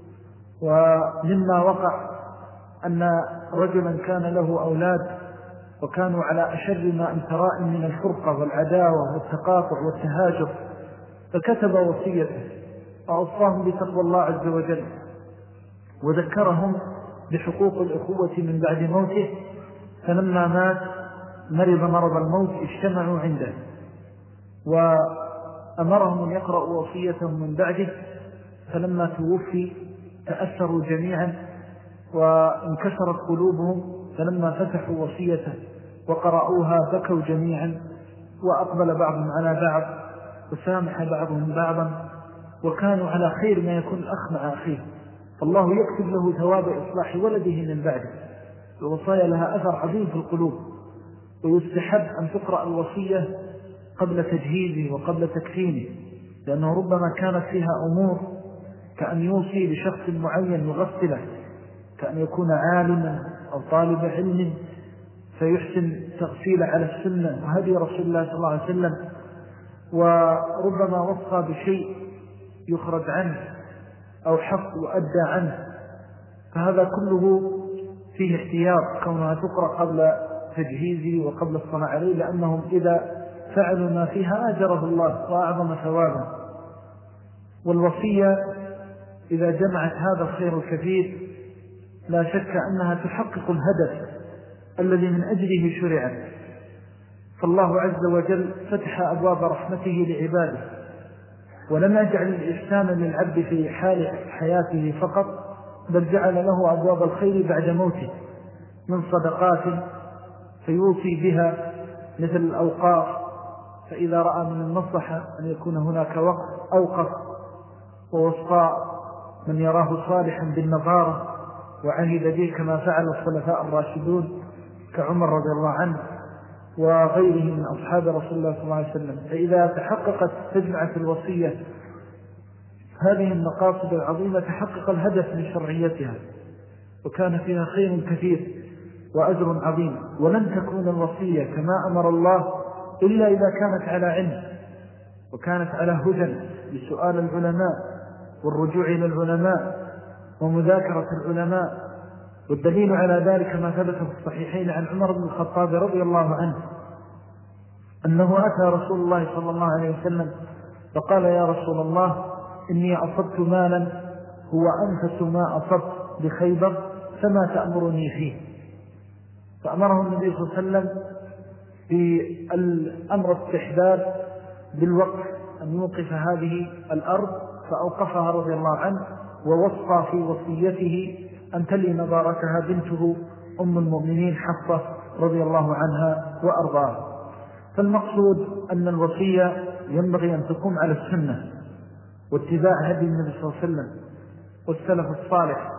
ومما وقع أن رجلا كان له أولاد وكانوا على أشر ما امتراء من الفرقة والعداوة والتقاطع والتهاجر، فكتب وصيته وأوصاهم بتقوى الله عز وجل، وذكرهم بحقوق الأخوة من بعد موته. فلما مات مرض مرض الموت اجتمعوا عنده وأمرهم أن يقرأوا وصيتهم من بعده، فلما توفي تأثروا جميعا وانكسرت قلوبهم، فلما فتحوا وصيته وقرأوها بكوا جميعا، وأقبل بعضهم على بعض وسامح بعضهم بعضا، وكانوا على خير ما يكون الأخ مع أخيه، فالله يكتب له ثواب إصلاح ولده من بعده. الوصايا لها أثر عظيم في القلوب، ويستحب أن تقرأ الوصية قبل تجهيزه وقبل تكفينه، لأنه ربما كانت فيها أمور كأن يوصي لشخص معين يغسله، كأن يكون عالما أو طالب علم فيحسن تغسيله على السنة وهدي رسول الله صلى الله عليه وسلم، وربما وصى بشيء يخرج عنه أو حق يؤدى عنه، فهذا كله فيه احتياط كونها تقرأ قبل تجهيزه وقبل الصلاة عليه، لأنهم إذا فعلوا ما فيها آجره الله وأعظم ثوابا. والوصية إذا جمعت هذا الخير الكثير لا شك أنها تحقق الهدف الذي من أجله شرعت. فالله عز وجل فتح أبواب رحمته لعباده، ولم يجعل الإحسان للعبد في حال حياته فقط، بل جعل له أبواب الخير بعد موته من صدقات فيوصي بها مثل الأوقاف، فإذا رأى من المصلحة أن يكون هناك وقت أوقف، ووصى من يراه صالحا بالنظارة وعهد به كما فعل الخلفاء الراشدون كعمر رضي الله عنه وغيره من أصحاب رسول الله صلى الله عليه وسلم. فإذا تحققت تجمعة الوصية هذه المقاصد العظيمة تحقق الهدف من شرعيتها، وكان فيها خير كثير وأجر عظيم. ولن تكون الوصية كما أمر الله إلا إذا كانت على علم وكانت على هدى بسؤال العلماء والرجوع إلى العلماء ومذاكرة العلماء. والدليل على ذلك ما ثبت في الصحيحين عن عمر بن الخطاب رضي الله عنه أنه أتى رسول الله صلى الله عليه وسلم فقال: يا رسول الله، إني أصبت مالا هو أنفس ما أصبت بخيبر، فما تأمرني فيه؟ فأمره النبي صلى الله عليه وسلم بالأمر استحباب بالوقف، أن يوقف هذه الأرض، فأوقفها رضي الله عنه، ووصى في وصيته أن تلي نظارتها بنته أم المؤمنين حفصة رضي الله عنها وأرضاها. فالمقصود أن الوصية ينبغي أن تقوم على السنة واتباع هدي النبي صلى الله عليه وسلم والسلف الصالح،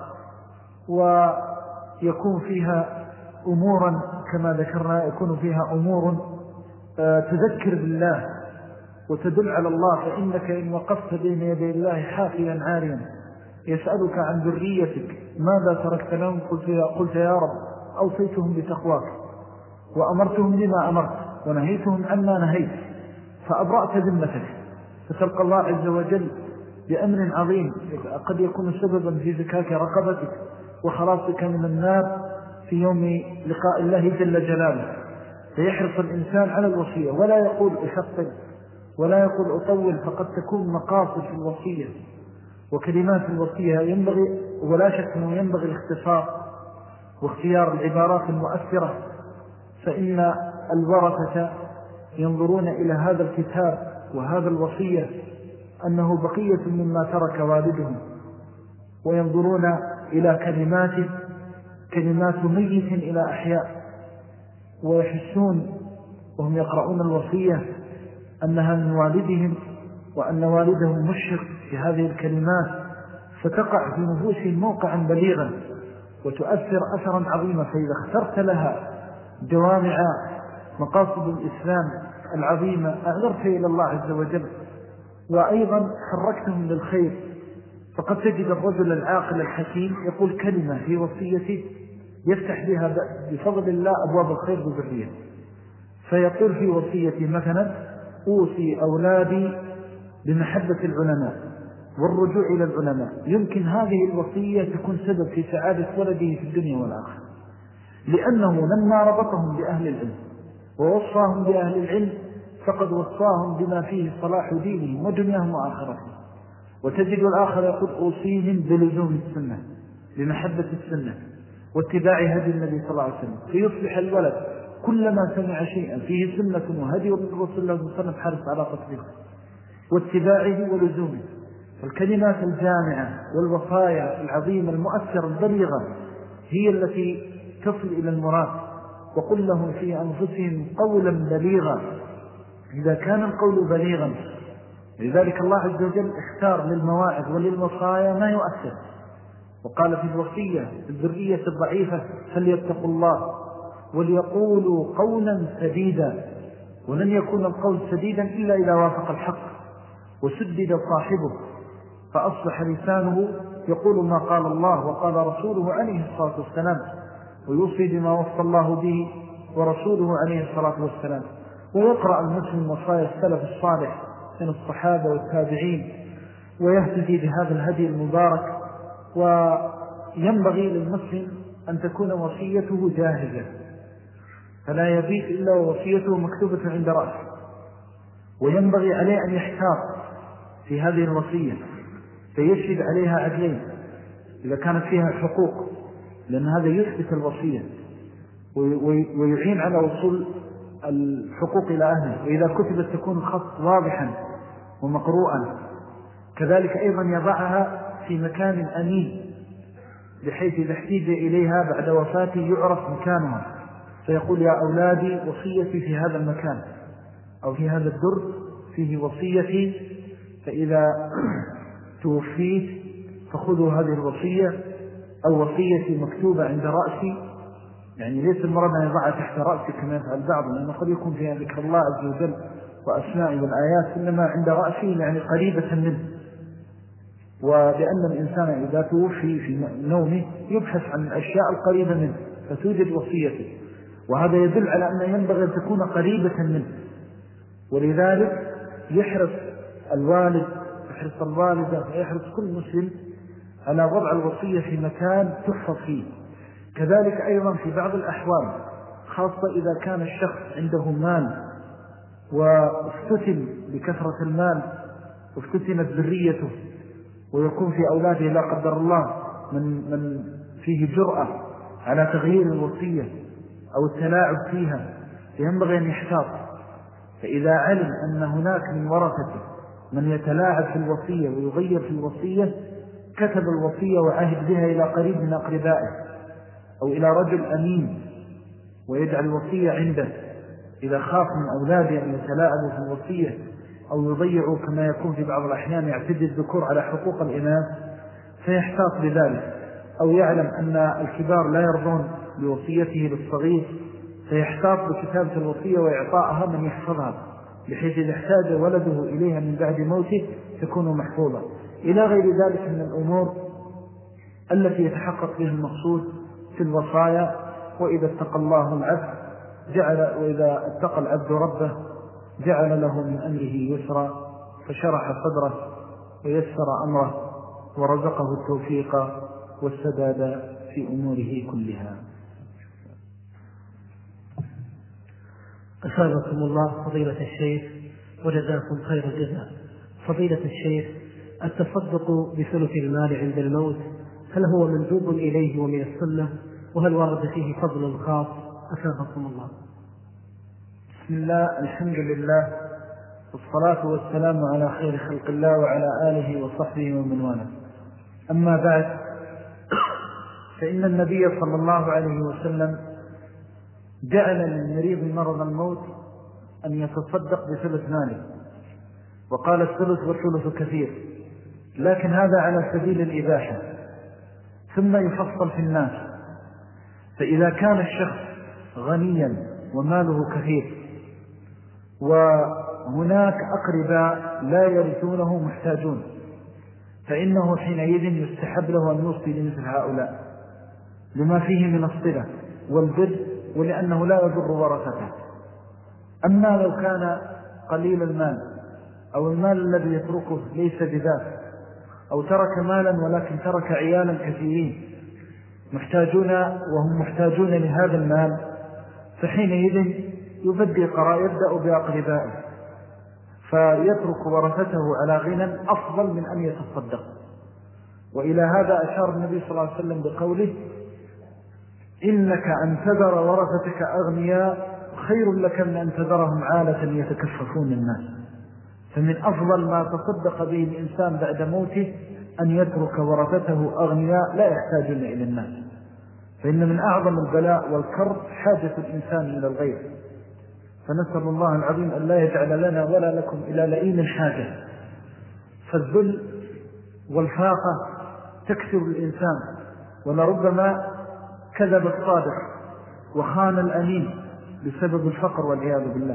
ويكون فيها أمورا كما ذكرنا، يكون فيها أمور تذكر بالله وتدل على الله. فإنك إن وقفت بين يدي الله حافيا عاريا يسألك عن ذريتك ماذا تركت لهم، قلت يا رب أوصيتهم بتقواك وأمرتهم بما أمرت ونهيتهم عما نهيت، فأبرأت ذمتك، فتلقى الله عز وجل بأمر عظيم قد يكون سببا في زكاة رقبتك وخلاصك من النار في يوم لقاء الله جل جلاله. فيحرص الإنسان على الوصية، ولا يقول أشطل ولا يقول أطول، فقد تكون مقاصد في الوصية وكلمات الوصية ينبغي، ولا شك أنه ينبغي الاختصار واختيار العبارات المؤثرة، فإن الورثة ينظرون إلى هذا الكتاب وهذا الوصية أنه بقية مما ترك والدهم، وينظرون إلى كلماته كلمات ميت إلى أحياء، ويحسون وهم يقرؤون الوصية أنها من والدهم، وأن والدهم مشرق في هذه الكلمات، فتقع في نفوسهم موقعا بليغا وتؤثر أثرا عظيما. فإذا اخترت لها جوامع مقاصد الإسلام العظيمة أعذرت إلى الله عز وجل، وأيضا حركتهم للخير. فقد تجد الرجل العاقل الحكيم يقول كلمة في وصيته يفتح بها بفضل الله أبواب الخير بذرية، فيقول في وصيته مثلا: أوصي أولادي بمحبة العلماء والرجوع إلى العلماء. يمكن هذه الوصية تكون سبب في سعادة ولده في الدنيا والآخرة، لأنه لما ربطهم بأهل العلم ووصاهم بأهل العلم فقد وصاهم بما فيه صلاح دينهم ودنياهم وآخرتهم. وتجد الآخر يقول: أوصيهم بلزوم السنة، بمحبة السنة واتباع هدي النبي صلى الله عليه وسلم. فيصبح الولد كلما سمع شيئا فيه سنة وهدي الرسول الله صلى الله عليه وسلم حرص على تطبيقه واتباعه ولزومه. فالكلمات الجامعة والوصايا العظيمة المؤثرة البليغة هي التي تصل إلى المراد. وقل لهم في أنفسهم قولا بليغا. إذا كان القول بليغا، لذلك الله عز وجل اختار للمواعظ وللوصايا ما يؤثر، وقال في الوصية الذرية الضعيفة: فليتقوا الله وليقولوا قولا سديدا. ولن يكون القول سديدا إلا إذا وافق الحق وسدد صاحبه، فأصبح لسانه يقول ما قال الله وقال رسوله عليه الصلاة والسلام، ويوصي بما وصى الله به ورسوله عليه الصلاة والسلام. ويقرأ المسلم وصايا السلف الصالح من الصحابة والتابعين ويهتدي بهذا الهدي المبارك. وينبغي للمسلم أن تكون وصيته جاهزة، فلا يبيت إلا ووصيته مكتوبة عند رأسه. وينبغي عليه أن يحتاط في هذه الوصية فيشهد عليها عدلين إذا كانت فيها حقوق، لأن هذا يثبت الوصية ويعين على وصول الحقوق إلى أهله. وإذا كتبت تكون الخط واضحا ومقروءا. كذلك أيضا يضعها في مكان أمين، بحيث إذا احتاج إليها بعد وفاته يعرف مكانها، فيقول: يا أولادي وصيتي في هذا المكان، أو في هذا الدرس فيه وصيتي، فإذا توفيت فخذوا هذه الوصية، أو وصيتي مكتوبة عند رأسي. يعني ليس المرض أن يضعها تحت رأسي كما يفعل بعض، لأنه قد يكون فيها ذكر الله عز وجل وأسماء والآيات، إنما عند رأسي يعني قريبة منه. وبأن الإنسان إذا توفي في نومه يبحث عن الأشياء القريبة منه فتوجد وصيته، وهذا يدل على أن ينبغي أن تكون قريبة منه ولذلك يحرص الوالد، يحرص الوالدة، ويحرص كل مسلم على وضع الوصية في مكان تحفظ فيه. كذلك أيضا في بعض الأحوال، خاصة إذا كان الشخص عنده مال وافتتن بكثرة المال وافتتنت ذريته، ويكون في أولاده لا قدر الله من فيه جرأة على تغيير الوصية أو التلاعب فيها، ينبغي أن يحتاط. فإذا علم أن هناك من ورثته من يتلاعب في الوصية ويغير في الوصية، كتب الوصية وعهد بها إلى قريب من أقربائه أو إلى رجل أمين، ويجعل الوصية عنده إذا خاف من أولاده أن يتلاعبوا في الوصية أو يضيعوا كما يكون في بعض الأحيان يعتدي الذكور على حقوق الإناث، فيحتاط بذلك. أو يعلم أن الكبار لا يرضون بوصيته للصغير، فيحتاط بكتابة الوصية وإعطائها من يحفظها، بحيث إذا احتاج ولده إليها من بعد موته تكون محفوظة. إلى غير ذلك من الأمور التي يتحقق بها المقصود في الوصايا. وإذا اتقى الله العبد وإذا اتقى العبد ربه جعل له من أمره يسرا، فشرح صدره ويسر أمره ورزقه التوفيق والسداد في أموره كلها. أسابقكم الله فضيلة الشيخ وجزاكم خير الجزاء. فضيلة الشيخ، التصدق بثلث المال عند الموت هل هو مندوب إليه ومن السنة؟ وهل ورد فيه فضل خاص؟ أسابقكم الله. بسم الله، الحمد لله، والصلاة والسلام على خير خلق الله وعلى آله وصحبه ومن والاه. أما بعد، فإن النبي صلى الله عليه وسلم جعل للمريض مرض الموت أن يتصدق بثلث ماله، وقال الثلث والثلث كثير، لكن هذا على سبيل الإباحة، ثم يفصل في الناس. فإذا كان الشخص غنيا وماله كثير وهناك أقرباء لا يرثونه محتاجون، فإنه حينئذ يستحب له أن يوصي لمثل هؤلاء لما فيه من الصلة والبر، ولأنه لا يضر ورثته. أما لو كان قليل المال أو المال الذي يتركه ليس بذات، أو ترك مالا ولكن ترك عيالا كثيرين محتاجون وهم محتاجون لهذا المال، فحينئذ يبدأ بأقربائه فيترك ورثته على غنى أفضل من أن يتصدق. وإلى هذا أشار النبي صلى الله عليه وسلم بقوله: إنك أن تذر ورثتك أغنياء خير لك من أن تذرهم عالة يتكففون الناس. فمن أفضل ما تصدق به الإنسان بعد موته أن يترك ورثته أغنياء لا يحتاجون إلى الناس، فإن من أعظم البلاء والكرب حاجة الإنسان إلى الغير. فنسأل الله العظيم أن لا يجعل لنا ولا لكم إلى لئيم الحاجة. فالذل والفاقة تكسر الإنسان، ولربما كذب الصادق وخان الأمين بسبب الفقر والعياذ بالله.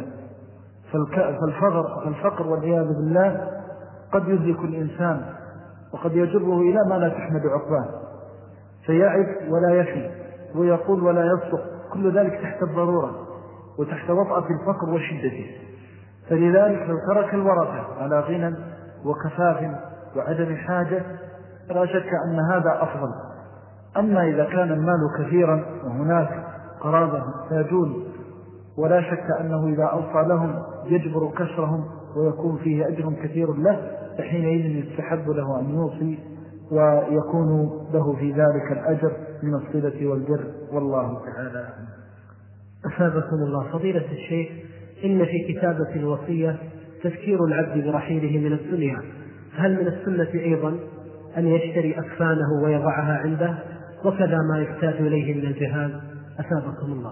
فالفقر والعياذ بالله قد يهلك الإنسان وقد يجره إلى ما لا تحمد عقباه، فيعب ولا يفي ويقول ولا يصدق، كل ذلك تحت الضرورة وتحت وطأة الفقر وشدته. فلذلك لو ترك الورثة على غنى وكفاف وعدم حاجة لا شك أن هذا أفضل. أما إذا كان المال كثيرا وهناك قرابة محتاجون ولا شك أنه إذا أوصى لهم يجبر كسرهم ويكون فيه أجر كثير له، فحينئذ يستحب له أن يوصي ويكون له في ذلك الأجر من الصلة والبر، والله تعالى. أثابكم الله. فضيلة الشيخ، إن في كتابة الوصية تذكير العبد برحيله من الدنيا، هل من السنة أيضا أن يشتري أكفانه ويضعها عنده، وكذا ما يحتاج إليه من الجهاز؟ أثابكم الله.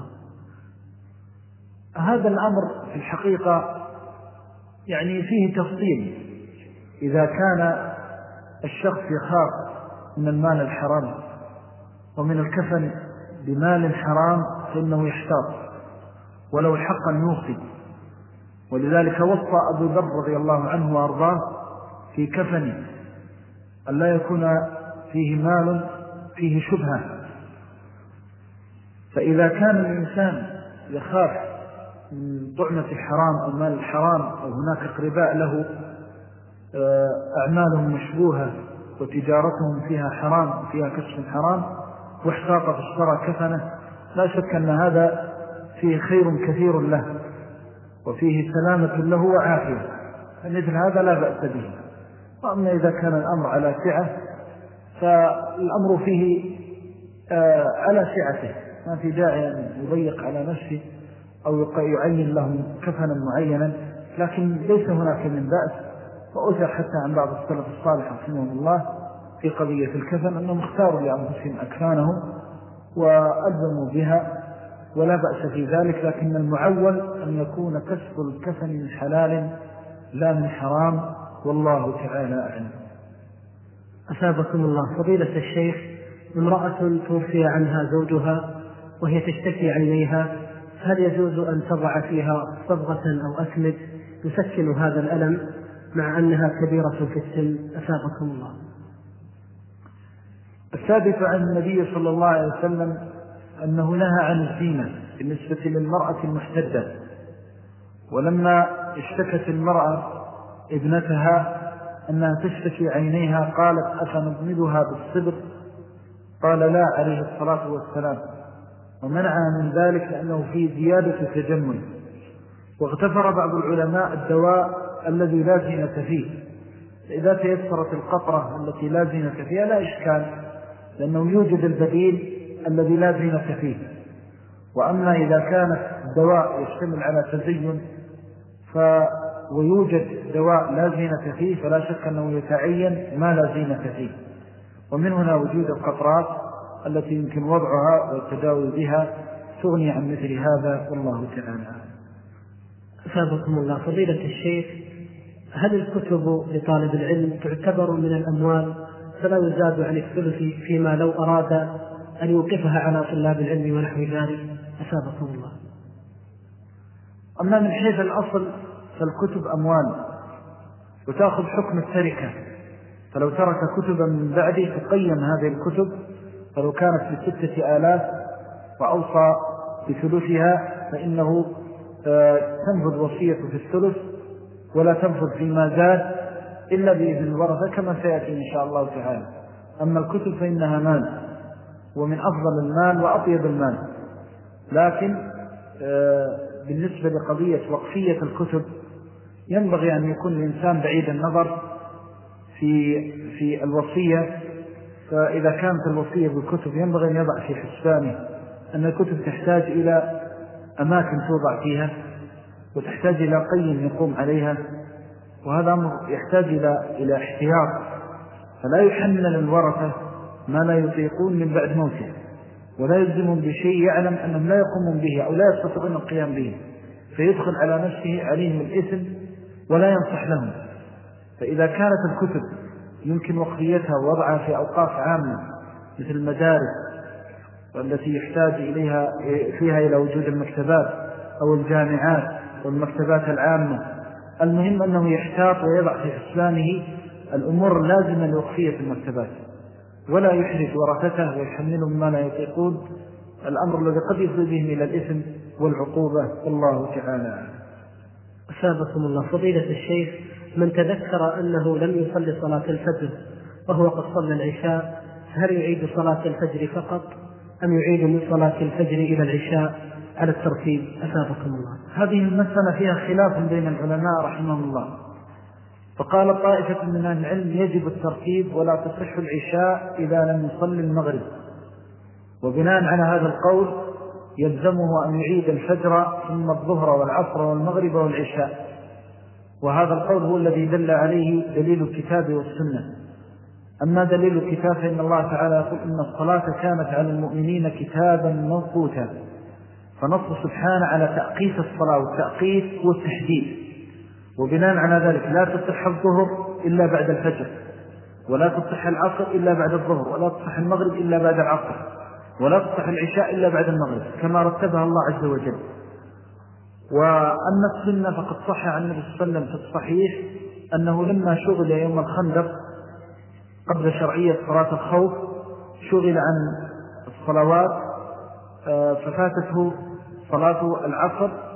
هذا الأمر في الحقيقة يعني فيه تفصيل. إذا كان الشخص يخاف من المال الحرام ومن الكفن بمال حرام فإنه يحتاط ولو الحق أن يوصي. ولذلك وصى أبو ذر رضي الله عنه وأرضاه في كفنه أن لا يكون فيه مال فيه شبهة. فإذا كان الإنسان يخاف طعمة الحرام أو مال الحرام أو هناك قرباء له أعمالهم مشبوهة وتجارتهم فيها حرام وفيها كسب حرام واحتاط فاشترى كفنه، لا شك أن هذا فيه خير كثير له وفيه سلامة له وعافية، فمثل هذا لا بأس به. وأما إذا كان الأمر على سعة فالأمر فيه على سعته، ما في داعي أن يضيق على نفسه أو يعين لهم كفنا معينا، لكن ليس هناك من بأس. وأثر حتى عن بعض السلف الصالح رحمه الله في قضية الكفن أنهم اختاروا لأنفسهم أكفانهم وألزموا بها ولا بأس في ذلك، لكن المعول أن يكون كسب الكفن من حلال لا من حرام، والله تعالى أعلم. أثابكم الله. فضيلة الشيخ، امرأة توفي عنها زوجها وهي تشتكي عينيها، هل يجوز أن تضع فيها صبغة أو أسمد يسكن هذا الألم مع أنها كبيرة في السن؟ أثابكم الله. الثابت عن النبي صلى الله عليه وسلم أنه نهى عن الزينة بالنسبة للمرأة المحتدة، ولما اشتكت المرأة ابنتها أنها تشتكي عينيها قالت أفنضمدها بالصبر؟ قال لا عليه الصلاة والسلام، ومنعها من ذلك لأنه فيه زيادة تجمل. واغتفر بعض العلماء الدواء الذي لا زينة فيه، إذا تيسرت القطرة التي لا زينة فيها لا إشكال، لأنه يوجد البديل الذي لا زينة فيه. وأما إذا كانت الدواء يشتمل على تزين ويوجد دواء لا زينة فيه فلا شك أنه يتعين ما لا زينة فيه. ومن هنا وجود القطرات التي يمكن وضعها والتداوي بها تغني عن مثل هذا، والله تعالى. أثابكم الله. فضيلة الشيخ، هل الكتب لطالب العلم تعتبر من الأموال فلا يزاد عن الثلث فيما لو أراد أن يوقفها على طلاب العلم ونحو ذلك؟ أثابكم الله. أما من حيث الأصل فالكتب أموال وتأخذ حكم التركة، فلو ترك كتبا من بعده تقيم هذه الكتب، فلو كانت ب6,000 وأوصى بثلثها فإنه تنفذ وصية في الثلث ولا تنفذ فيما زاد إلا بإذن الورثة كما سيأتي إن شاء الله تعالى. أما الكتب فإنها مال، ومن أفضل المال وأطيب المال، لكن بالنسبة لقضية وقفية الكتب ينبغي أن يكون الإنسان بعيد النظر في الوصية. فإذا كانت الوصية بالكتب ينبغي أن يضع في حسبانه أن الكتب تحتاج إلى أماكن توضع فيها وتحتاج إلى قيم يقوم عليها، وهذا أمر يحتاج إلى احتياط، فلا يحمل الورثة ما لا يطيقون من بعد موته، ولا يلزمون بشيء يعلم أنهم لا يقومون به أو لا يستطيعون القيام به، فيدخل على نفسه عليهم الإثم ولا ينصح لهم. فإذا كانت الكتب يمكن وقفيتها ووضعها في أوقاف عامة مثل المدارس والتي يحتاج فيها إلى وجود المكتبات أو الجامعات والمكتبات العامة، المهم أنه يحتاط ويضع في حسبانه الأمور اللازمة لوقفية المكتبات، ولا يحرج ورثته ويحملهم ما لا يطيقون، الأمر الذي قد يفضي بهم إلى الإثم والعقوبة، والله تعالى. أثابكم الله. فضيلة الشيخ، من تذكر أنه لم يصلي صلاة الفجر وهو قد صلى العشاء، هل يعيد صلاة الفجر فقط أم يعيد من صلاة الفجر إلى العشاء على الترتيب؟ أثابكم الله. هذه المسألة فيها خلاف بين العلماء رحمهم الله، فقال طائفة من أهل العلم يجب الترتيب ولا تصح العشاء إذا لم يصلي المغرب، وبناء على هذا القول يلزمه أن يعيد الفجر ثم الظهر والعصر والمغرب والعشاء، وهذا القول هو الذي دل عليه دليل الكتاب والسنة. أما دليل الكتاب فإن الله تعالى يقول إن الصلاة كانت على المؤمنين كتابا موقوتا، فنص سبحانه على تأقيت الصلاة، والتأقيت والتحديد، وبناء على ذلك لا تصح الظهر إلا بعد الفجر، ولا تصح العصر إلا بعد الظهر، ولا تصح المغرب إلا بعد العصر، ولا تصح العشاء إلا بعد المغرب كما رتبها الله عز وجل. وأن السنة فقد صح عن النبي صلى الله عليه وسلم في الصحيح أنه لما شغل يوم الخندق قبل شرعية صلاة الخوف شغل عن الصلوات ففاتته صلاة العصر،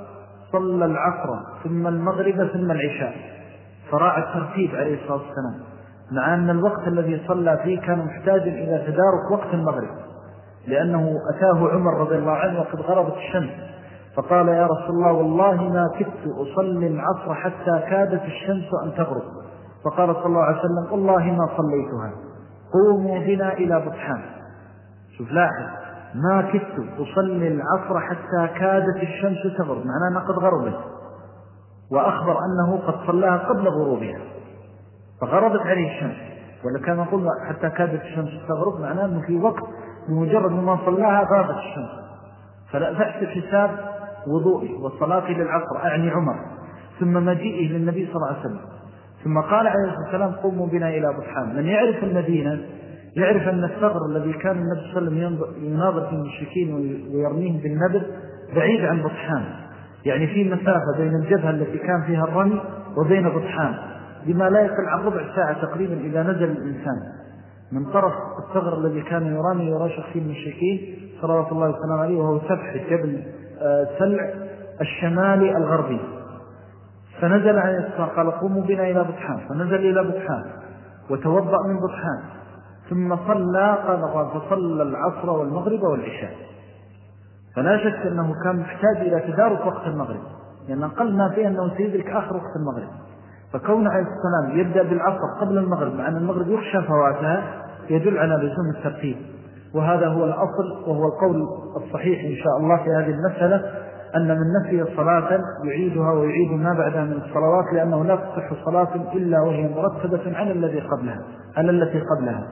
صلى العصر ثم المغرب ثم العشاء، فراعى الترتيب عليه الصلاة والسلام، مع أن الوقت الذي صلى فيه كان محتاجا إلى تدارك وقت المغرب، لأنه أتاه عمر رضي الله عنه وقد غربت الشمس فقال يا رسول الله والله ما كدت أصلي العصر حتى كادت الشمس أن تغرب، فقال صلى الله عليه وسلم والله ما صليتها، قوموا بنا إلى بطحان. شوف لاحظ، ما كدت أصلي العصر حتى كادت الشمس تغرب، معناه أنها قد غربت، وأخبر أنه قد صلاها قبل غروبها فغربت عليه الشمس، ولا كان يقول حتى كادت الشمس تغرب معناه أنه في وقت بمجرد ما صلاها غابت الشمس. فلا تحسب حساب وضوئه وصلاته للعصر أعني عمر ثم مجيئه للنبي صلى الله عليه وسلم، ثم قال عليه الصلاة والسلام قوموا بنا إلى بطحان. من يعرف المدينة يعرف أن الثغر الذي كان النبي صلى الله عليه وسلم يناظر في المشركين ويرميهم بالنبل بعيد عن بطحان، يعني في مسافة بين الجبهة التي كان فيها الرمي وبين بطحان بما لا يقل عن ربع ساعة تقريبا إذا نزل الإنسان من طرف الثغر الذي كان يرامي يراشق فيه المشركين صلوات الله والسلام عليه، وهو سفح جبل سلع الشمالي الغربي. فنزل عليه الصلاة قال قوموا بنا إلى بطحان، فنزل إلى بطحان وتوضأ من بطحان ثم صلى فصلى العصر والمغرب والعشاء. فلا شك أنه كان محتاج إلى تدارك وقت المغرب، لأن أقل ما فيه أنه سيدرك آخر وقت المغرب، فكون عليه السلام يبدأ بالعصر قبل المغرب مع أن المغرب يخشى فواتها يدل على لزوم الترتيب، وهذا هو الأصل وهو القول الصحيح إن شاء الله في هذه المسألة، أن من نسي صلاة يعيدها ويعيد ما بعدها من الصلوات، لأنه لا تصح صلاة إلا وهي مرتبة على التي قبلها.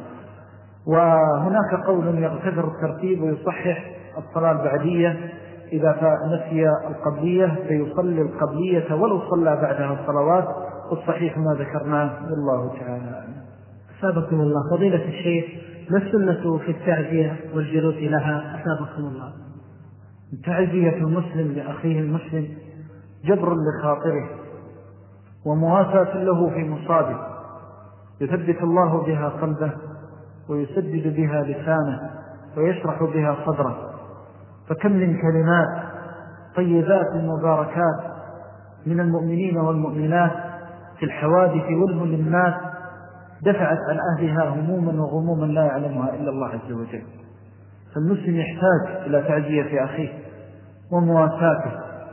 وهناك قول يغتفر الترتيب ويصحح الصلاة البعدية إذا نسي القبلية فيصلي القبلية ولو صلى بعدها الصلوات، والصحيح ما ذكرناه والله تعالى. أثابكم الله. فضيلة الشيخ، ما السنة في التعزية والجلوس لها؟ أثابكم الله. تعزية المسلم لأخيه المسلم جبر لخاطره ومواساة له في مصابه، يثبت الله بها قلبه ويسدد بها لسانه ويشرح بها صدره. فكم من كلمات طيبات مباركات من المؤمنين والمؤمنات في الحوادث والملمات دفعت عن أهلها هموما وغموما لا يعلمها إلا الله عز وجل. فالمسلم يحتاج إلى تعزية أخيه ومواساته،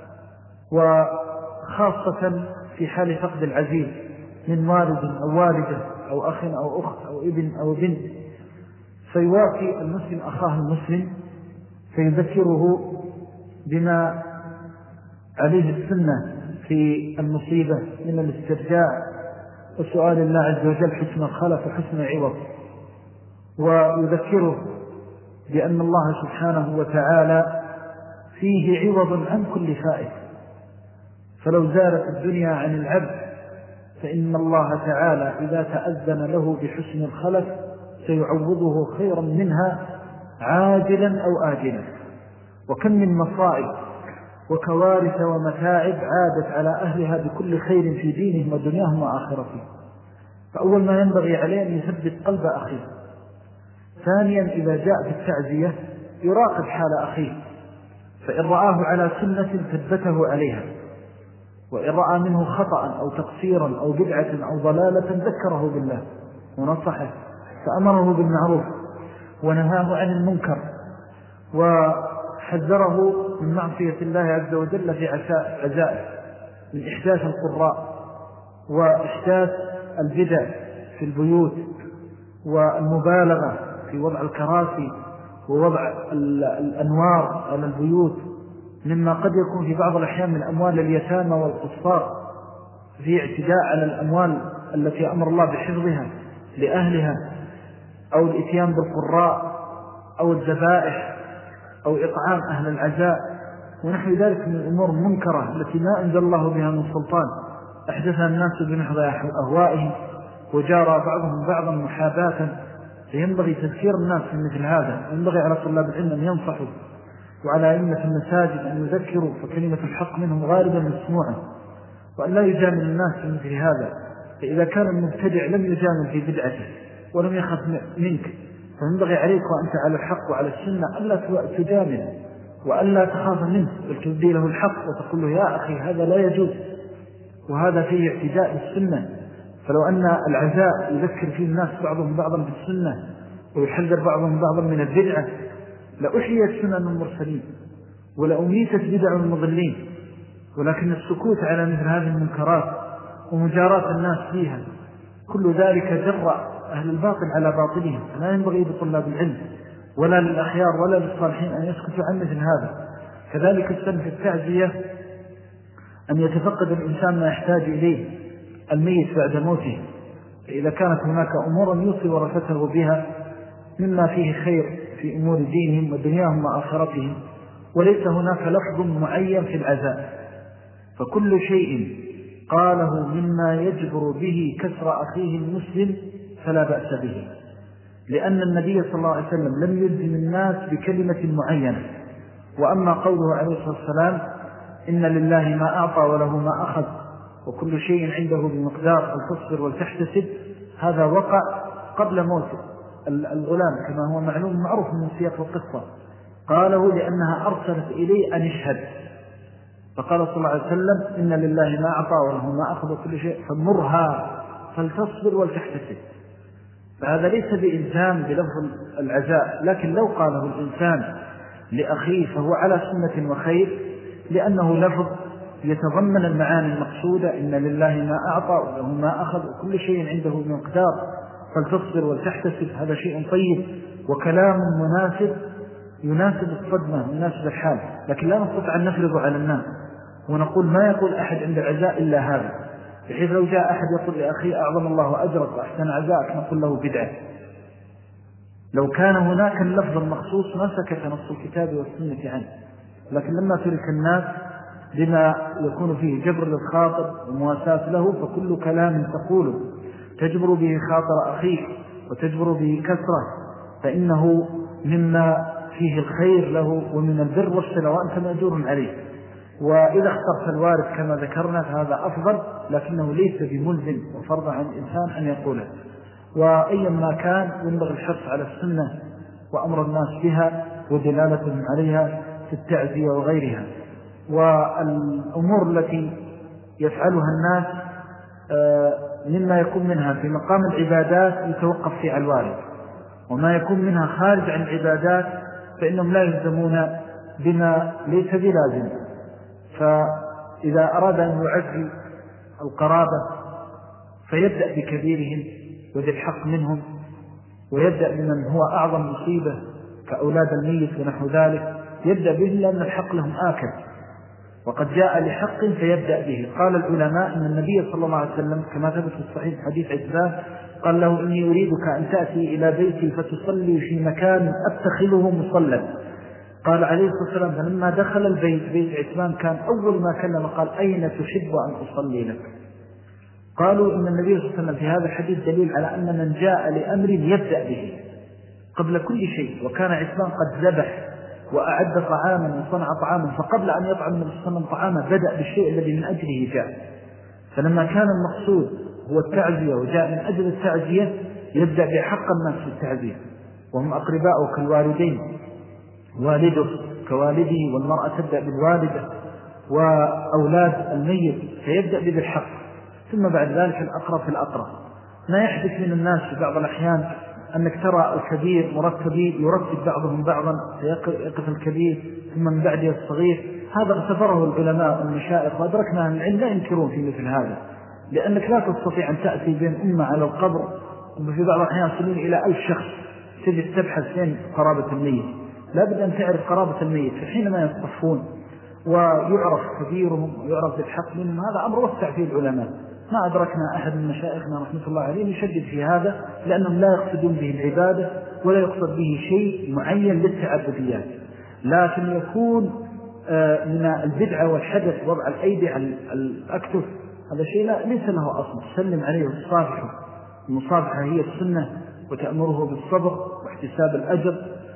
وخاصة في حال فقد العزيز من والد أو والدة أو أخ أو أخت أو ابن أو بنت، فيوافي المسلم أخاه المسلم فيذكره بما عليه السنة في المصيبة من الاسترجاع وسؤال الله عز وجل حسن الخلف وحسن العوض، ويذكره بأن الله سبحانه وتعالى فيه عوض عن كل فائت، فلو زالت الدنيا عن العبد فإن الله تعالى إذا تأذن له بحسن الخلف سيعوضه خيرا منها عاجلا أو آجلا. وكم من مصائب وكوارث ومتاعب عادت على أهلها بكل خير في دينهم ودنياهم وآخرتهم. فأول ما ينبغي عليه أن يثبت قلب أخيه. ثانيا إذا جاء في التعزية يراقب حال أخيه، فإن رآه على سنة ثبته عليها، وإن رأى منه خطأ أو تقصيرا أو بدعة أو ضلالة ذكره بالله ونصحه فأمره بالمعروف ونهاه عن المنكر وحذره من معصية الله عز وجل في عزائه من إحداث القراء وإحداث البدع في البيوت والمبالغة في وضع الكراسي ووضع الأنوار على البيوت، مما قد يكون في بعض الأحيان من أموال اليتامى والقصار في اعتداء على الأموال التي أمر الله بحفظها لأهلها، أو الإتيان بالقراء أو الذبائح أو إطعام أهل العزاء ونحو ذلك من الأمور المنكرة التي ما أنزل الله بها من سلطان أحدثها الناس بنحو أهوائهم وجارى بعضهم بعضا محاباة. فينبغي تذكير الناس في مثل هذا، ينبغي على طلاب العلم أن ينصحوا وعلى أئمة المساجد أن يذكروا، فكلمة الحق منهم غالبا مسموعة، وأن لا يجامل الناس في مثل هذا. فإذا كان المبتدع لم يجامل في بدعته ولم يخف منك، فينبغي عليك وأنت على الحق وعلى السنة ألا تجامل وألا تخاف منه بل تبدي له الحق وتقول له يا أخي هذا لا يجوز وهذا فيه اعتداء بالسنة. فلو أن العزاء يذكر فيه الناس بعضهم بعضا بالسنة ويحذر بعضهم بعضا من البدعة لأحيت سنن المرسلين ولأميتت بدع المضلين. ولكن السكوت على مثل هذه المنكرات ومجاراة الناس فيها كل ذلك جرأ أهل الباطل على باطلهم. فلا ينبغي لطلاب العلم ولا للأخيار ولا للصالحين أن يسكتوا عن مثل هذا. كذلك السن في التعزية أن يتفقد الإنسان ما يحتاج إليه الميت بعد موته. فإذا كانت هناك أمور يوصي ورثته بها مما فيه خير في أمور دينهم ودنياهم وآخرتهم وليس هناك لفظ معين في العزاء، فكل شيء قاله مما يجبر به كسر أخيه المسلم فلا بأس به، لأن النبي صلى الله عليه وسلم لم يلزم الناس بكلمة معينة. وأما قوله عليه الصلاة والسلام إن لله ما أعطى وله ما أخذ وكل شيء عنده بمقدار فلتصبر ولتحتسب، هذا وقع قبل موت الغلام كما هو معلوم معروف من سياق القصة. قاله لأنها أرسلت إليه أن يشهد، فقال صلى الله عليه وسلم إن لله ما أعطى وله ما أخذ وكل شيء فمرها فلتصبر ولتحتسب. فهذا ليس بإلزام بلفظ العزاء، لكن لو قاله الإنسان لأخيه فهو على سنة وخير، لأنه لفظ يتضمن المعاني المقصودة إن لله ما أعطى وله ما أخذ وكل شيء عنده بمقدار فلتصبر ولتحتسب. هذا شيء طيب وكلام مناسب يناسب الصدمة يناسب الحال، لكن لا نستطيع أن نفرض على الناس ونقول ما يقول أحد عند العزاء إلا هذا، بحيث لو جاء أحد يقول لأخي أعظم الله أجرك وأحسن عزاءك نقول له بدعة. لو كان هناك اللفظ المخصوص ما سكت نص الكتاب والسنة عنه، لكن لما ترك الناس بما يكون فيه جبر للخاطر ومواساة له، فكل كلام تقوله تجبر به خاطر أخيك وتجبر به كسره فإنه مما فيه الخير له ومن البر والصلة وأنت مأجور عليه. وإذا اخترت الوارث كما ذكرنا فهذا أفضل، لكنه ليس بملزم وفرض عن الإنسان أن يقوله. وأيا ما كان ينبغي الحرص على السنة وأمر الناس بها ودلالتهم عليها في التعزية وغيرها. والأمور التي يفعلها الناس مما يكون منها في مقام العبادات يتوقف فيها الوارث، وما يكون منها خارج عن العبادات فإنهم لا يلزمون بما ليس بلازم. فإذا أراد أن يعزي القرابة فيبدأ بكبيرهم وذي الحق منهم، ويبدأ بمن هو أعظم مصيبة كأولاد الميت ونحو ذلك، يبدأ به لأن الحق لهم آكل وقد جاء لحق فيبدأ به. قال العلماء أن النبي صلى الله عليه وسلم كما ثبت في الصحيح حديث عتبان قال له إني أريدك أن تأتي إلى بيتي فتصلي في مكان أتخذه مصلى. قال عليه الصلاة والسلام فلما دخل البيت بيت عتبان كان أول ما كلم قال أين تحب أن أصلي لك؟ قالوا إن النبي صلى الله عليه وسلم في هذا الحديث دليل على أن من جاء لأمر يبدأ به قبل كل شيء. وكان عتبان قد ذبح وأعد طعاما وصنع طعاما، فقبل أن يطعم من الصنم طعاما بدأ بالشيء الذي من أجله جاء. فلما كان المقصود هو التعزية وجاء من أجل التعزية يبدأ بحق الناس في التعزية، وهم أقرباء كالوالدين، والده كوالده، والمرأة تبدأ بالوالدة وأولاد الميت فيبدأ بذي الحق، ثم بعد ذلك الأقرب في الأقرب. ما يحدث من الناس في بعض الأحيان أنك ترى الكبير مرتبين يرتب بعضهم بعضا فيقف الكبير ثم من بعده الصغير. هذا اغتفره العلماء والمشائخ وأدركنا أن العلم لا ينكرون في مثل هذا، لأنك لا تستطيع أن تأتي بين أمة على القبر وفي بعض الأحيان يصلون إلى 1000 شخص تجد تبحث فين قرابة الميت. لا بد أن تعرف قرابة الميت فحينما يصطفون ويعرف كبيرهم ويعرف بالحق منهم. هذا أمر وسع فيه العلماء، ما أدركنا أحد من مشائخنا رحمة الله عليه يشدد في هذا، لأنهم لا يقصدون به العبادة ولا يقصد به شيء معين للتعبديات، لكن يكون من البدعة والحدث وضع الأيدي على الأكتف. هذا شيء ليس له أصل. سلم عليه وتصافحه، المصافحة هي السنة، وتأمره بالصبر واحتساب الأجر،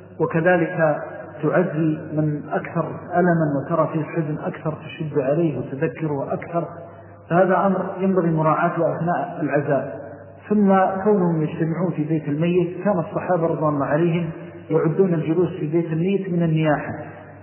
وكذلك تعزي من أكثر ألما وترى فيه الحزن أكثر تشد عليه وتذكره أكثر. فهذا أمر ينبغي مراعاته أثناء العزاء. ثم كونهم يجتمعون في بيت الميت، كان الصحابة رضوان الله عليهم يعدون الجلوس في بيت الميت من النياحة،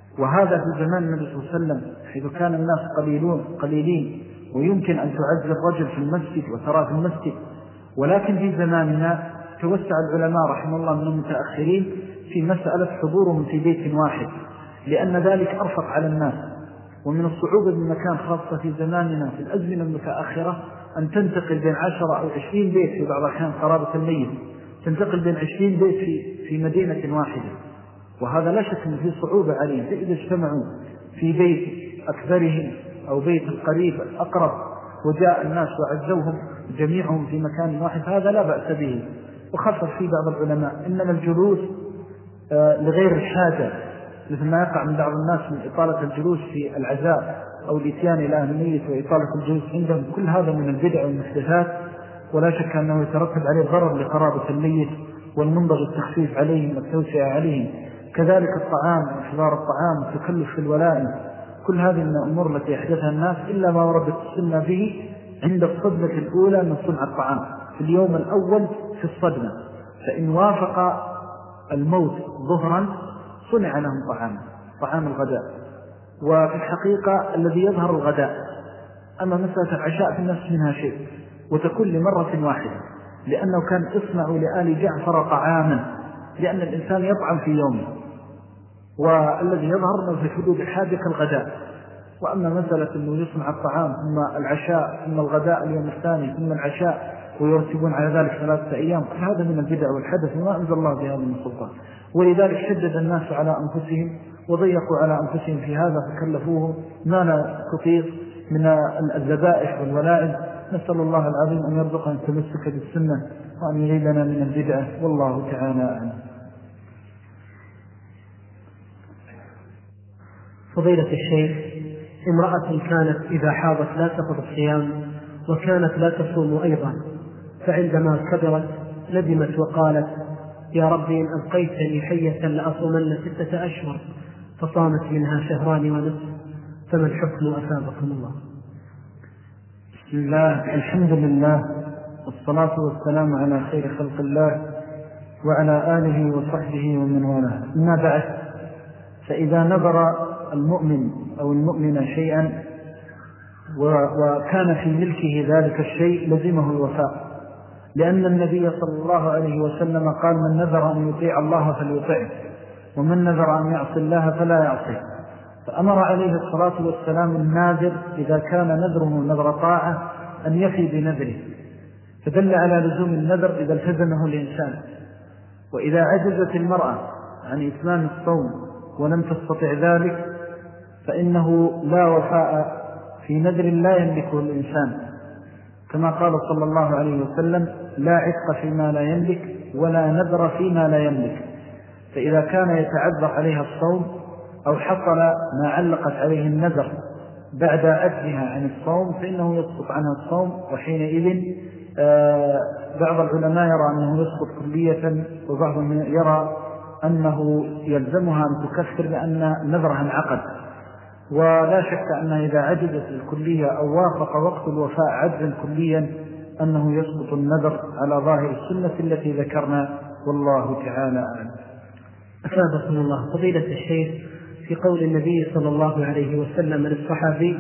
وهذا في زمان النبي صلى الله عليه وسلم حيث كان الناس قليلين ويمكن أن تعز الرجل في المسجد وترى في المسجد. ولكن في زماننا توسع العلماء رحمه الله من المتأخرين في مسألة حضورهم في بيت واحد، لأن ذلك أرفق على الناس. ومن الصعوبة بالمكان خاصة في زماننا في الأزمنة المتأخرة أن تنتقل بين 10 أو 20 بيت في بعض الأحيان قرابة الميت، تنتقل بين 20 بيت في مدينة واحدة، وهذا لا شك أن فيه صعوبة عليهم. فإذا اجتمعوا في بيت أكبرهم أو بيت القريب الأقرب وجاء الناس وعزوهم جميعهم في مكان واحد هذا لا بأس به. وخصص فيه بعض العلماء إنما الجلوس لغير الحاجة مثل ما يقع من بعض الناس من إطالة الجلوس في العزاء أو الاتيان إلى أهل الميت وإطالة الجلوس عندهم، كل هذا من البدع والمحدثات، ولا شك أنه يترتب عليه ضرر لقرابة الميت والمنبغي التخفيف عليهم والتوسعة عليهم. كذلك الطعام وإحضار الطعام والتكلف في الولائم، كل هذه من الأمور التي يحدثها الناس إلا ما وردت السنة به عند الصدمة الأولى من صنع الطعام في اليوم الأول في الصدمة، فإن وافق الموت ظهرا صنع لهم طعام الغداء. وفي الحقيقة الذي يظهر الغداء، أما مسألة العشاء في النفس منها شيء وتكون لمرة واحدة، لأنه كان اصنعوا لآل جعفر طعاما، لأن الإنسان يطعم في يومه، والذي يظهر أنه في حدود الحاجة كالغداء. وأما مسألة أنه يصنع الطعام ثم العشاء ثم الغداء اليوم الثاني ثم العشاء ويرتبون على ذلك 3 أيام، هذا من البدع والحدث وما أنزل الله بهذا من سلطان. ولذلك شدد الناس على أنفسهم وضيقوا على أنفسهم في هذا فكلفوه ما لا تطيق من الذبائح والولائم. نسأل الله العظيم أن يرزقنا التمسك بالسنة وأن يغيبنا من البدعة، والله تعالى أعلم. فضيلة الشيخ، امرأة كانت إذا حاضت لا تقضي الصيام وكانت لا تصوم أيضا، فعندما كبرت ندمت وقالت يا ربي إن أبقيتني حية لأصومن 6 أشهر، فصامت منها 2.5 شهر، فما الحكم أثابكم الله؟ بسم الله، الحمد لله، والصلاة والسلام على خير خلق الله وعلى آله وصحبه ومن والاه. أما بعد، فإذا نظر المؤمن أو المؤمن شيئا وكان في ملكه ذلك الشيء لزمه الوفاء، لأن النبي صلى الله عليه وسلم قال من نذر أن يطيع الله فليطيعه ومن نذر أن يعصي الله فلا يعصيه. فأمر عليه الصلاة والسلام الناذر إذا كان نذره نذر طاعة أن يفي بنذره، فدل على لزوم النذر إذا التزمه الإنسان. وإذا عجزت المرأة عن إتمام الصوم ولم تستطع ذلك فإنه لا وفاء في نذر لا يملكه الإنسان، كما قال صلى الله عليه وسلم لا عتق فيما لا يملك ولا نذر فيما لا يملك. فإذا كان يتعذر عليها الصوم أو حصل ما علقت عليه النذر بعد عجزها عن الصوم فإنه يسقط عنها الصوم، وحينئذ بعض العلماء يرى أنه يسقط كلية وبعضهم يرى أنه يلزمها أن تكفر لأن نذرها انعقد. ولا شك أنها إذا عجزت الكلية أو وافق وقت الوفاء عجزا كليا أنه يسقط النذر على ظاهر السنة التي ذكرنا، والله تعالى أعلم. أفادكم الله. فضيلة الشيخ، في قول النبي صلى الله عليه وسلم للصحابي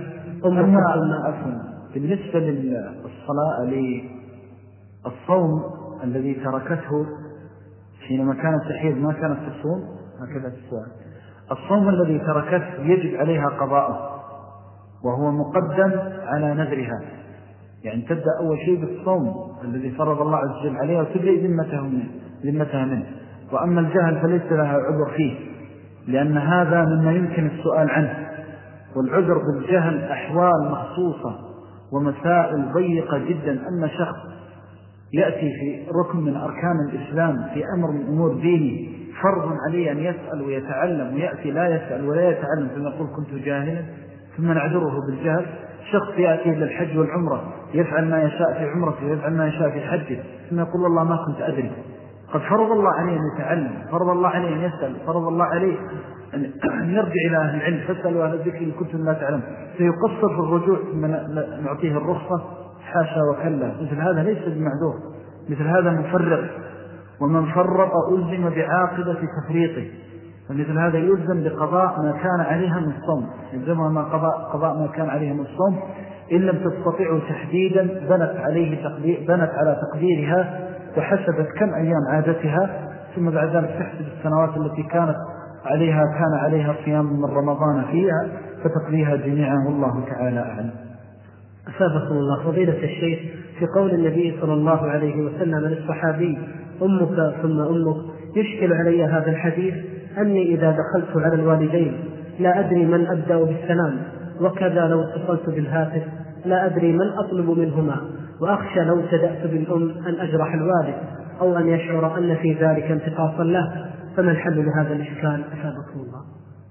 بالنسبة للصلاة للصوم الذي تركته حينما كانت تحيض ما كانت تصوم، هكذا السؤال، الصوم الذي تركته يجب عليها قضاءه وهو مقدم على نذرها، يعني تبدأ أول شيء بالصوم الذي فرض الله عز وجل عليها وتبدأ ذمتها منه. وأما الجهل فليس لها عذر فيه، لأن هذا مما يمكن السؤال عنه، والعذر بالجهل أحوال مخصوصة ومسائل ضيقة جدا. أما شخص يأتي في ركن من أركان الإسلام في أمر من أمور دينه فرض عليه أن يسأل ويتعلم، ويأتي لا يسأل ولا يتعلم ثم يقول كنت جاهلا ثم نعذره بالجهل. شخص يأتي للحج والعمرة يفعل ما يشاء في عمرته ويفعل ما يشاء في حجه ثم يقول والله ما كنت أدري. قد فرض الله عليه أن يتعلم، فرض الله عليه أن يسأل، فرض الله عليه أن يرجع إلى أهل العلم فاسألوا أهل الذكر إن كنتم لا تعلم. سيقصر في الرجوع ثم نعطيه الرخصة، حاشا وكلا. مثل هذا ليس بمعذور، مثل هذا مفرط، ومن فرط ألزم بعاقبة تفريطه. فمثل هذا يلزم بقضاء ما كان عليها من الصوم، يلزمها ما قضاء ما كان عليها من الصوم. إن لم تستطيع تحديدا بنت على تقديرها وحسبت كم أيام عادتها، ثم بعد ذلك تحسب السنوات التي كان عليها صيام من رمضان فيها فتقضيها جميعا، والله تعالى أعلم. أثابكم الله فضيلة الشيخ، في قول النبي صلى الله عليه وسلم للصحابي أمك ثم أمك، يشكل علي هذا الحديث أني إذا دخلت على الوالدين لا أدري من أبدأ بالسلام، وكذا لو اتصلت بالهاتف لا أدري من أطلب منهما، وأخشى لو ابتدأت بالأم أن أجرح الوالد أو أن يشعر أن في ذلك انتقاصا له، فما الحل لهذا الإشكال أثابكم الله؟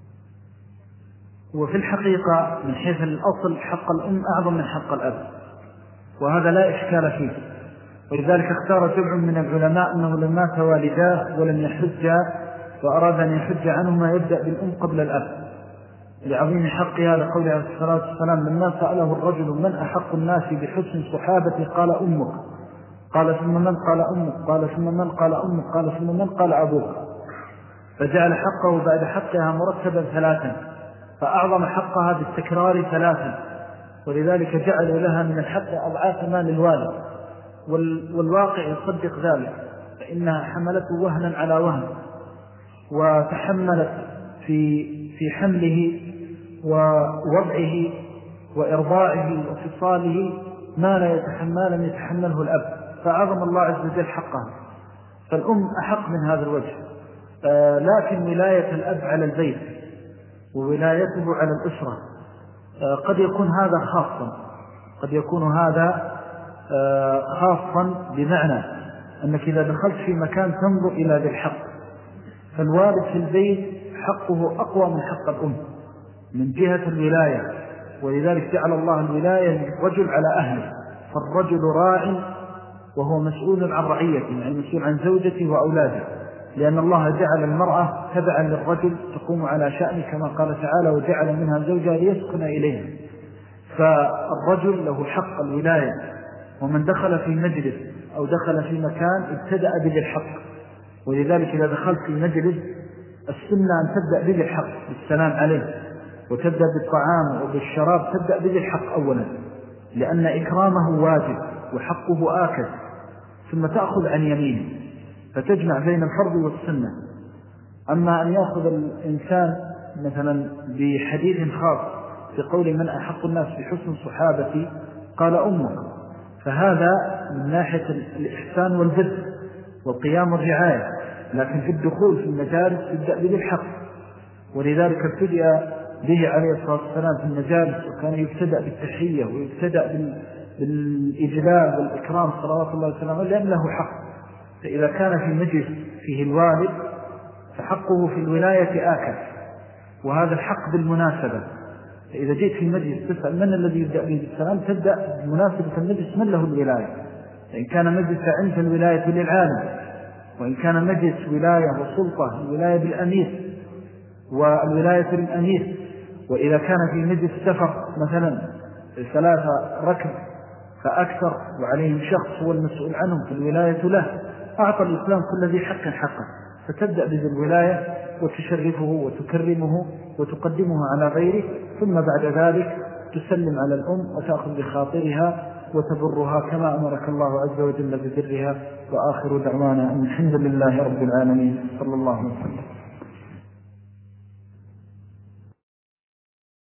وفي الحقيقة من حيث الأصل حق الأم أعظم من حق الأب، وهذا لا إشكال فيه، ولذلك اختار جمع من العلماء أنه لما مات والداه ولم يحج وأراد أن يحج عنهما يبدأ بالأم قبل الأب لعظيم حقها، لقوله عليه الصلاة والسلام لما سأله الرجل من أحق الناس بحسن صحابتي قال أمك، قال ثم من؟ قال أمك، قال ثم من؟ قال أمك، قال ثم من؟ قال أبوك، فجعل حقه بعد حقها مرتبا ثلاثا، فأعظم حقها بالتكرار ثلاثا، ولذلك جعل لها من الحق أضعاف ما للوالد، والواقع يصدق ذلك، فإنها حملته وهنا على وهن، وتحملت في حمله ووضعه وإرضاعه وفصاله ما لا يتحمله الأب، فأعظم الله عز وجل حقها. فالأم أحق من هذا الوجه، لكن ولاية الأب على البيت وولايته على الأسرة قد يكون هذا خاصا، قد يكون هذا خاصا بمعنى أنك إذا دخلت في مكان تنظر إلى ذي الحق، فالوالد في البيت حقه أقوى من حق الأم من جهة الولاية، ولذلك جعل الله الولاية للرجل على أهله، فالرجل راع وهو مسؤول عن رعيته، يعني مسؤول عن زوجته وأولاده، لأن الله جعل المرأة تبعا للرجل تقوم على شأنه كما قال تعالى وجعل منها زوجها ليسكن إليها، فالرجل له حق الولاية، ومن دخل في مجلس أو دخل في مكان ابتدأ بذي الحق، ولذلك إذا دخلت في مجلس السنة أن تبدأ بذي الحق بالسلام عليه، وتبدأ بالطعام وبالشراب تبدأ بذي الحق أولا، لأن إكرامه واجب وحقه آكد، ثم تأخذ عن يمينه فتجمع بين الفرض والسنة. أما أن يأخذ الإنسان مثلا بحديث خاص في قول من أحق الناس بحسن صحابتي قال أمك، فهذا من ناحية الإحسان والبر والقيام والرعاية، لكن في الدخول في المجالس يبدأ بذي الحق، ولذلك ابتدأ به عليه الصلاة والسلام في المجالس، وكان يبتدأ بالتحية ويبتدأ بالإجلال والإكرام صلوات الله وسلامه، لأن له حق. فإذا كان في مجلس فيه الوالد فحقه في الولاية آكد، وهذا الحق بالمناسبة، فإذا جئت في مجلس تسأل من الذي يبدأ به بالسلام تبدأ بمناسبة المجلس من له الولاية، فإن كان مجلس عند الولاية للعالم، وإن كان مجلس ولاية وسلطة الولاية بالأمير والولاية للأمير، وإذا كان في مجلس سفر مثلا 3 ركب فأكثر وعليهم شخص هو المسؤول عنهم فالولاية له، أعطى الإسلام كل ذي حق حقه، فتبدأ بذي الولاية وتشرفه وتكرمه وتقدمه على غيره، ثم بعد ذلك تسلم على الأم وتأخذ بخاطرها وتبرها كما أمرك الله عز وجل ببرها. وآخر دعوانا أن الحمد لله رب العالمين، صلى الله عليه وسلم.